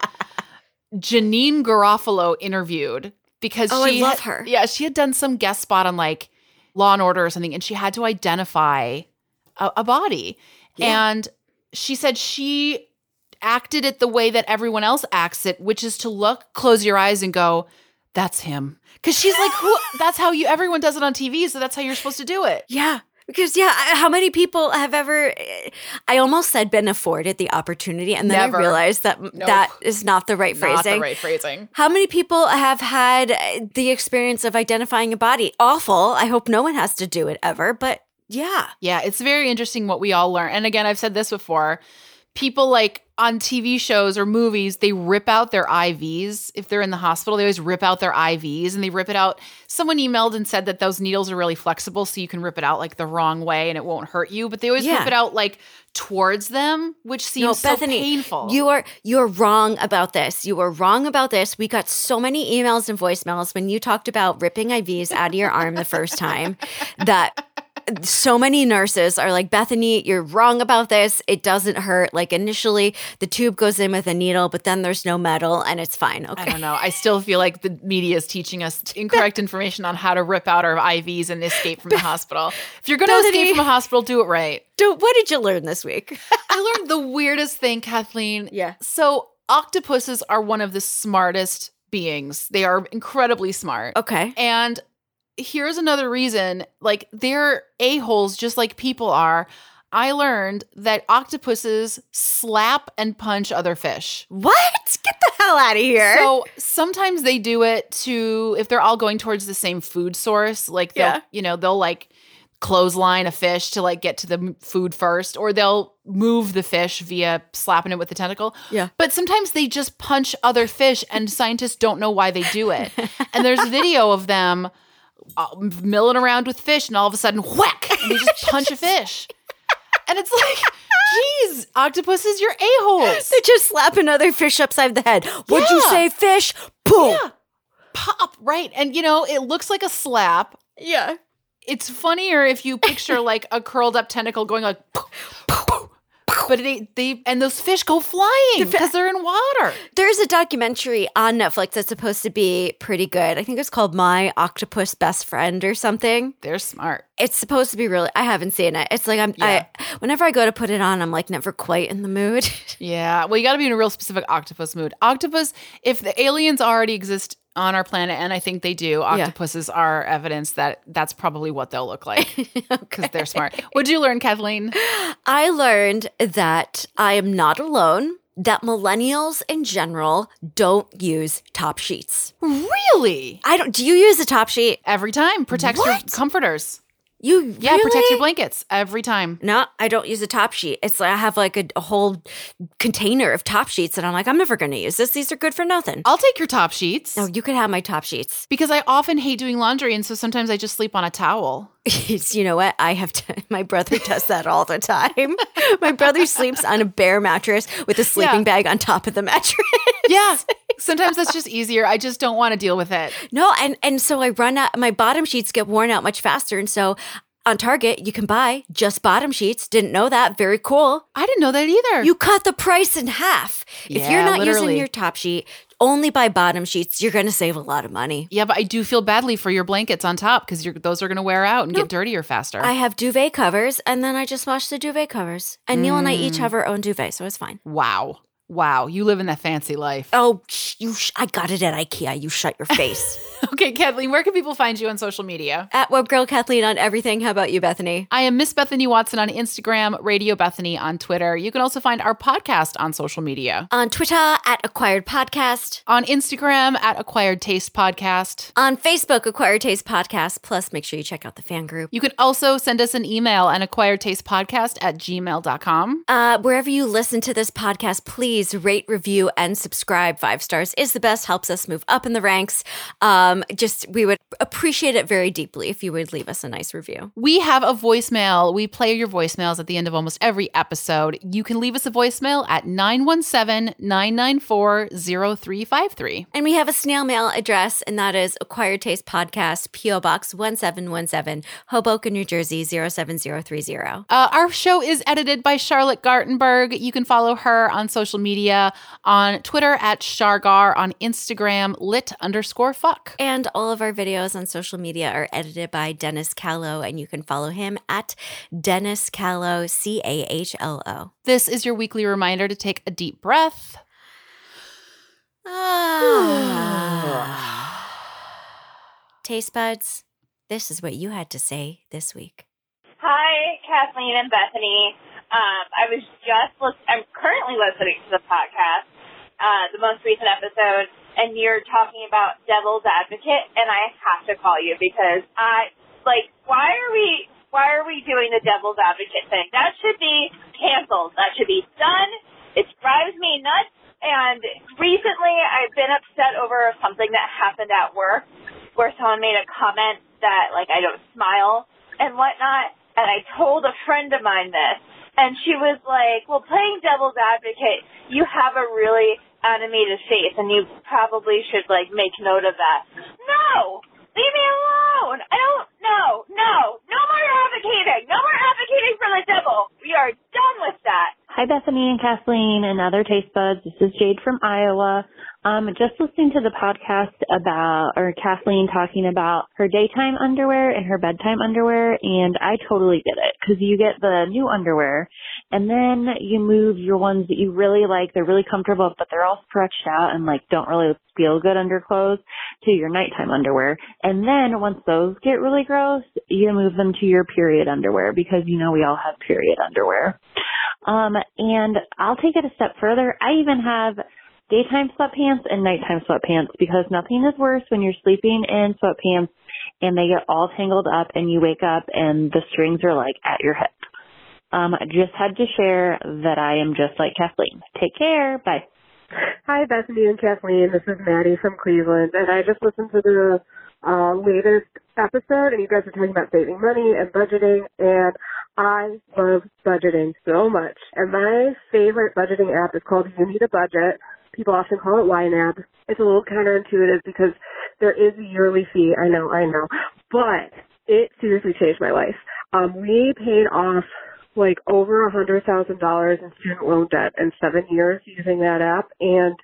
Janine Garofalo interviewed because Oh, I she love had- her. Yeah, she had done some guest spot on like Law and Order or something, and she had to identify a, a body. Yeah. And she said she acted it the way that everyone else acts it, which is to look, close your eyes and go, that's him. Because she's like, who? That's how you, everyone does it on T V, so that's how you're supposed to do it. Yeah. Because, yeah, I- how many people have ever, I almost said been afforded the opportunity, and then Never. I realized that that is not the right phrasing. Not the right phrasing. How many people have had uh, the experience of identifying a body? Awful. I hope no one has to do it ever, but yeah. Yeah, it's very interesting what we all learn. And again, I've said this before. People like on T V shows or movies, they rip out their I Vs. If they're in the hospital, they always rip out their I Vs and they rip it out. Someone emailed and said that those needles are really flexible, so you can rip it out like the wrong way and it won't hurt you. But they always Yeah. rip it out like towards them, which seems No, Bethany, so painful. You are you're wrong about this. You are wrong about this. We got so many emails and voicemails when you talked about ripping I Vs out of your arm the first time that so many nurses are like, Bethany, you're wrong about this. It doesn't hurt. Like initially the tube goes in with a needle, but then there's no metal and it's fine. I Okay. don't know. I still feel like the media is teaching us incorrect information on how to rip out our I Vs and escape from the hospital. If you're going to Bethany. escape from a hospital, do it right. Dude, what did you learn this week? I learned the weirdest thing, Kathleen. Yeah. So octopuses are one of the smartest beings. They are incredibly smart. Okay. And here's another reason, like they're a-holes just like people are. I learned that octopuses slap and punch other fish. What? Get the hell out of here. So sometimes they do it to, if they're all going towards the same food source, like they'll, Yeah. you know, they'll like clothesline a fish to like get to the m- food first, or they'll move the fish via slapping it with the tentacle. Yeah. But sometimes they just punch other fish and scientists don't know why they do it. And there's video of them uh, milling around with fish and all of a sudden whack, and they just punch a fish. And it's like, geez, octopuses, you're a-holes. They're just slapping other fish upside the head. What'd you Yeah. say, fish? Boom. Yeah. Pop, right. And, you know, it looks like a slap. Yeah. It's funnier if you picture like a curled up tentacle going like, but they, they and those fish go flying because they're in water. There's a documentary on Netflix that's supposed to be pretty good. I think it's called My Octopus Best Friend or something. They're smart. It's supposed to be really. I haven't seen it. It's like I'm. Yeah. I whenever I go to put it on, I'm like never quite in the mood. Yeah. Well, you got to be in a real specific octopus mood. Octopus. If the aliens already exist on our planet, and I think they do, octopuses yeah. are evidence that that's probably what they'll look like because okay. they're smart. What'd you learn, Kathleen? I learned that I am not alone. That millennials in general don't use top sheets. Really? I don't. Do you use a top sheet every time? Protects what? Your comforters. You yeah, really? Protect your blankets every time. No, I don't use a top sheet. It's like I have like a, a whole container of top sheets, and I'm like, I'm never going to use this. These are good for nothing. I'll take your top sheets. No, you could have my top sheets because I often hate doing laundry, and so sometimes I just sleep on a towel. You know what? I have to, my brother does that all the time. My brother sleeps on a bare mattress with a sleeping yeah. bag on top of the mattress. Yeah. Sometimes that's just easier. I just don't want to deal with it. No, and and so I run out. My bottom sheets get worn out much faster, and so on Target you can buy just bottom sheets. Didn't know that. Very cool. I didn't know that either. You cut the price in half. Yeah, if you're not literally. using your top sheet, only buy bottom sheets. You're going to save a lot of money. Yeah, but I do feel badly for your blankets on top because those are going to wear out and no, get dirtier faster. I have duvet covers, and then I just wash the duvet covers. And mm. Neil and I each have our own duvet, so it's fine. Wow. Wow, you live in that fancy life. Oh, sh- you! Sh- I got it at IKEA. You shut your face. Okay, Kathleen, where can people find you on social media? At Webgirl Kathleen on everything. How about you, Bethany? I am Miss Bethany Watson on Instagram, Radio Bethany on Twitter. You can also find our podcast on social media. On Twitter, at Acquired Podcast. On Instagram, at Acquired Taste Podcast. On Facebook, Acquired Taste Podcast. Plus, make sure you check out the fan group. You can also send us an email at acquiredtastepodcast at gmail dot com. Uh, wherever you listen to this podcast, please rate, review, and subscribe. Five stars is the best, helps us move up in the ranks. Um, just, we would appreciate it very deeply if you would leave us a nice review. We have a voicemail. We play your voicemails at the end of almost every episode. You can leave us a voicemail at nine one seven, nine nine four, zero three five three. And we have a snail mail address, and that is Acquired Taste Podcast, P O Box one seven one seven, Hoboken, New Jersey, zero seven zero three zero. Uh, our show is edited by Charlotte Gartenberg. You can follow her on social media, on Twitter at Shargar, on Instagram, lit underscore fuck. And all of our videos on social media are edited by Dennis Callow, and you can follow him at Dennis Callow, C A H L O. This is your weekly reminder to take a deep breath. Ah. Taste buds, this is what you had to say this week. Hi, Kathleen and Bethany. Um, I was just, listen- I'm currently listening to the podcast, uh, the most recent episode, and you're talking about Devil's Advocate, and I have to call you because I, like, why are we, why are we doing the Devil's Advocate thing? That should be canceled. That should be done. It drives me nuts, and recently I've been upset over something that happened at work where someone made a comment that, like, I don't smile and whatnot, and I told a friend of mine this. And she was like, well, playing devil's advocate, you have a really animated face, and you probably should, like, make note of that. No! Leave me alone! I don't, no, no, no more advocating! No more advocating for the devil! We are done with that! Hi, Bethany and Kathleen and other taste buds. This is Jade from Iowa. Um, just listening to the podcast about, or Kathleen talking about her daytime underwear and her bedtime underwear, and I totally get it, because you get the new underwear, and then you move your ones that you really like, they're really comfortable, but they're all stretched out and, like, don't really feel good under clothes, to your nighttime underwear. And then once those get really gross, you move them to your period underwear, because, you know, we all have period underwear. Um, and I'll take it a step further. I even have daytime sweatpants and nighttime sweatpants, because nothing is worse when you're sleeping in sweatpants and they get all tangled up and you wake up and the strings are, like, at your hip. Um, I just had to share that I am just like Kathleen. Take care. Bye. Hi, Bethany and Kathleen. This is Maddie from Cleveland, and I just listened to the uh, latest episode, and you guys are talking about saving money and budgeting, and I love budgeting so much. And my favorite budgeting app is called You Need a Budget. People often call it Y NAB. It's a little counterintuitive because there is a yearly fee. I know, I know. But it seriously changed my life. Um, we paid off like over a hundred thousand dollars in student loan debt in seven years using that app, and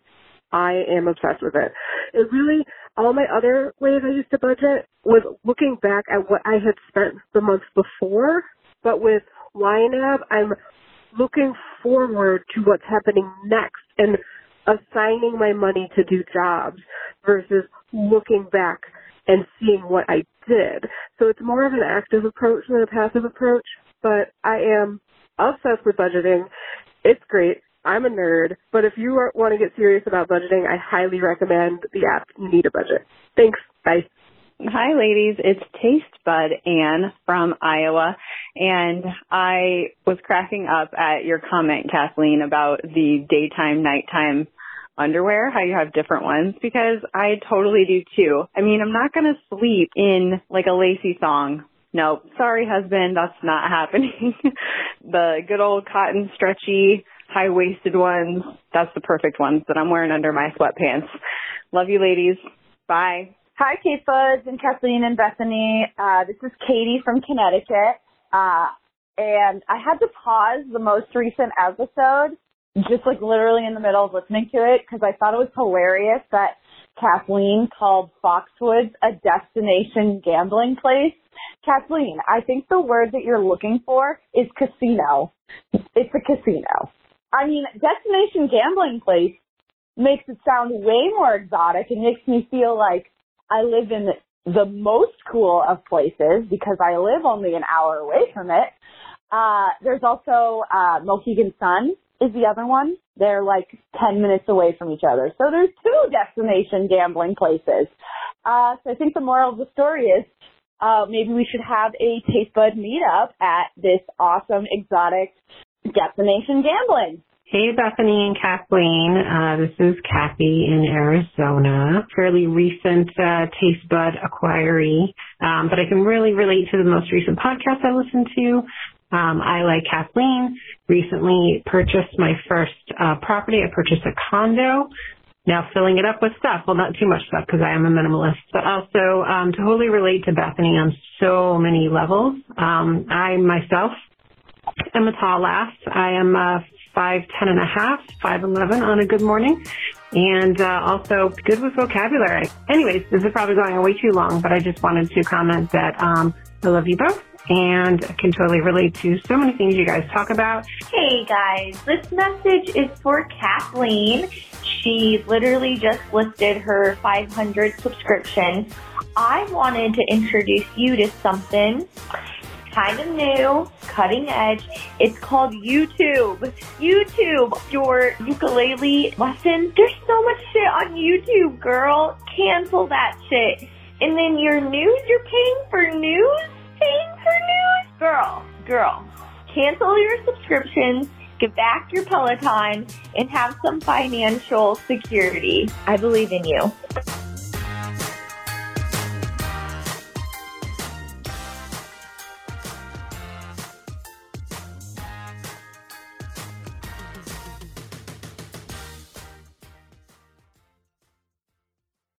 I am obsessed with it. It really, all my other ways I used to budget was looking back at what I had spent the month before, but with YNAB, I'm looking forward to what's happening next and assigning my money to do jobs versus looking back and seeing what I did. So it's more of an active approach than a passive approach, but I am obsessed with budgeting. It's great. I'm a nerd, but if you are, want to get serious about budgeting, I highly recommend the app You Need a Budget. Thanks. Bye. Hi, ladies. It's Taste Bud Ann from Iowa, and I was cracking up at your comment, Kathleen, about the daytime, nighttime underwear, how you have different ones, because I totally do too. I mean, I'm not going to sleep in like a lacy thong. No, sorry, husband, that's not happening. The good old cotton, stretchy, high-waisted ones, that's the perfect ones that I'm wearing under my sweatpants. Love you, ladies. Bye. Hi, Taste Buds and Kathleen and Bethany. Uh, this is Katie from Connecticut. Uh, and I had to pause the most recent episode, just like literally in the middle of listening to it, because I thought it was hilarious that Kathleen called Foxwoods a destination gambling place. Kathleen, I think the word that you're looking for is casino. It's a casino. I mean, destination gambling place makes it sound way more exotic and makes me feel like I live in the most cool of places because I live only an hour away from it. Uh, there's also uh, Mohegan Sun is the other one. They're like ten minutes away from each other. So there's two destination gambling places. Uh, so I think the moral of the story is uh, maybe we should have a Taste Bud meetup at this awesome, exotic destination gambling. Hey, Bethany and Kathleen. Uh, this is Kathy in Arizona. Fairly recent uh, Taste Bud acquiree, um, but I can really relate to the most recent podcast I listened to. Um, I, like Kathleen, recently purchased my first uh, property. I purchased a condo. Now filling it up with stuff. Well, not too much stuff because I am a minimalist, but also um, totally relate to Bethany on so many levels. Um, I myself am a tall lass. I am uh, five ten and a half, five eleven on a good morning, and uh, also good with vocabulary. Anyways, this is probably going way too long, but I just wanted to comment that um, I love you both and I can totally relate to so many things you guys talk about. Hey guys, this message is for Kathleen. She literally just listed her five hundred subscriptions. I wanted to introduce you to something kind of new, cutting edge. It's called YouTube. YouTube, your ukulele lessons. There's so much shit on YouTube, girl. Cancel that shit. And then your news, you're paying for news? Paying for news? Girl, girl, cancel your subscriptions, get back your Peloton, and have some financial security. I believe in you.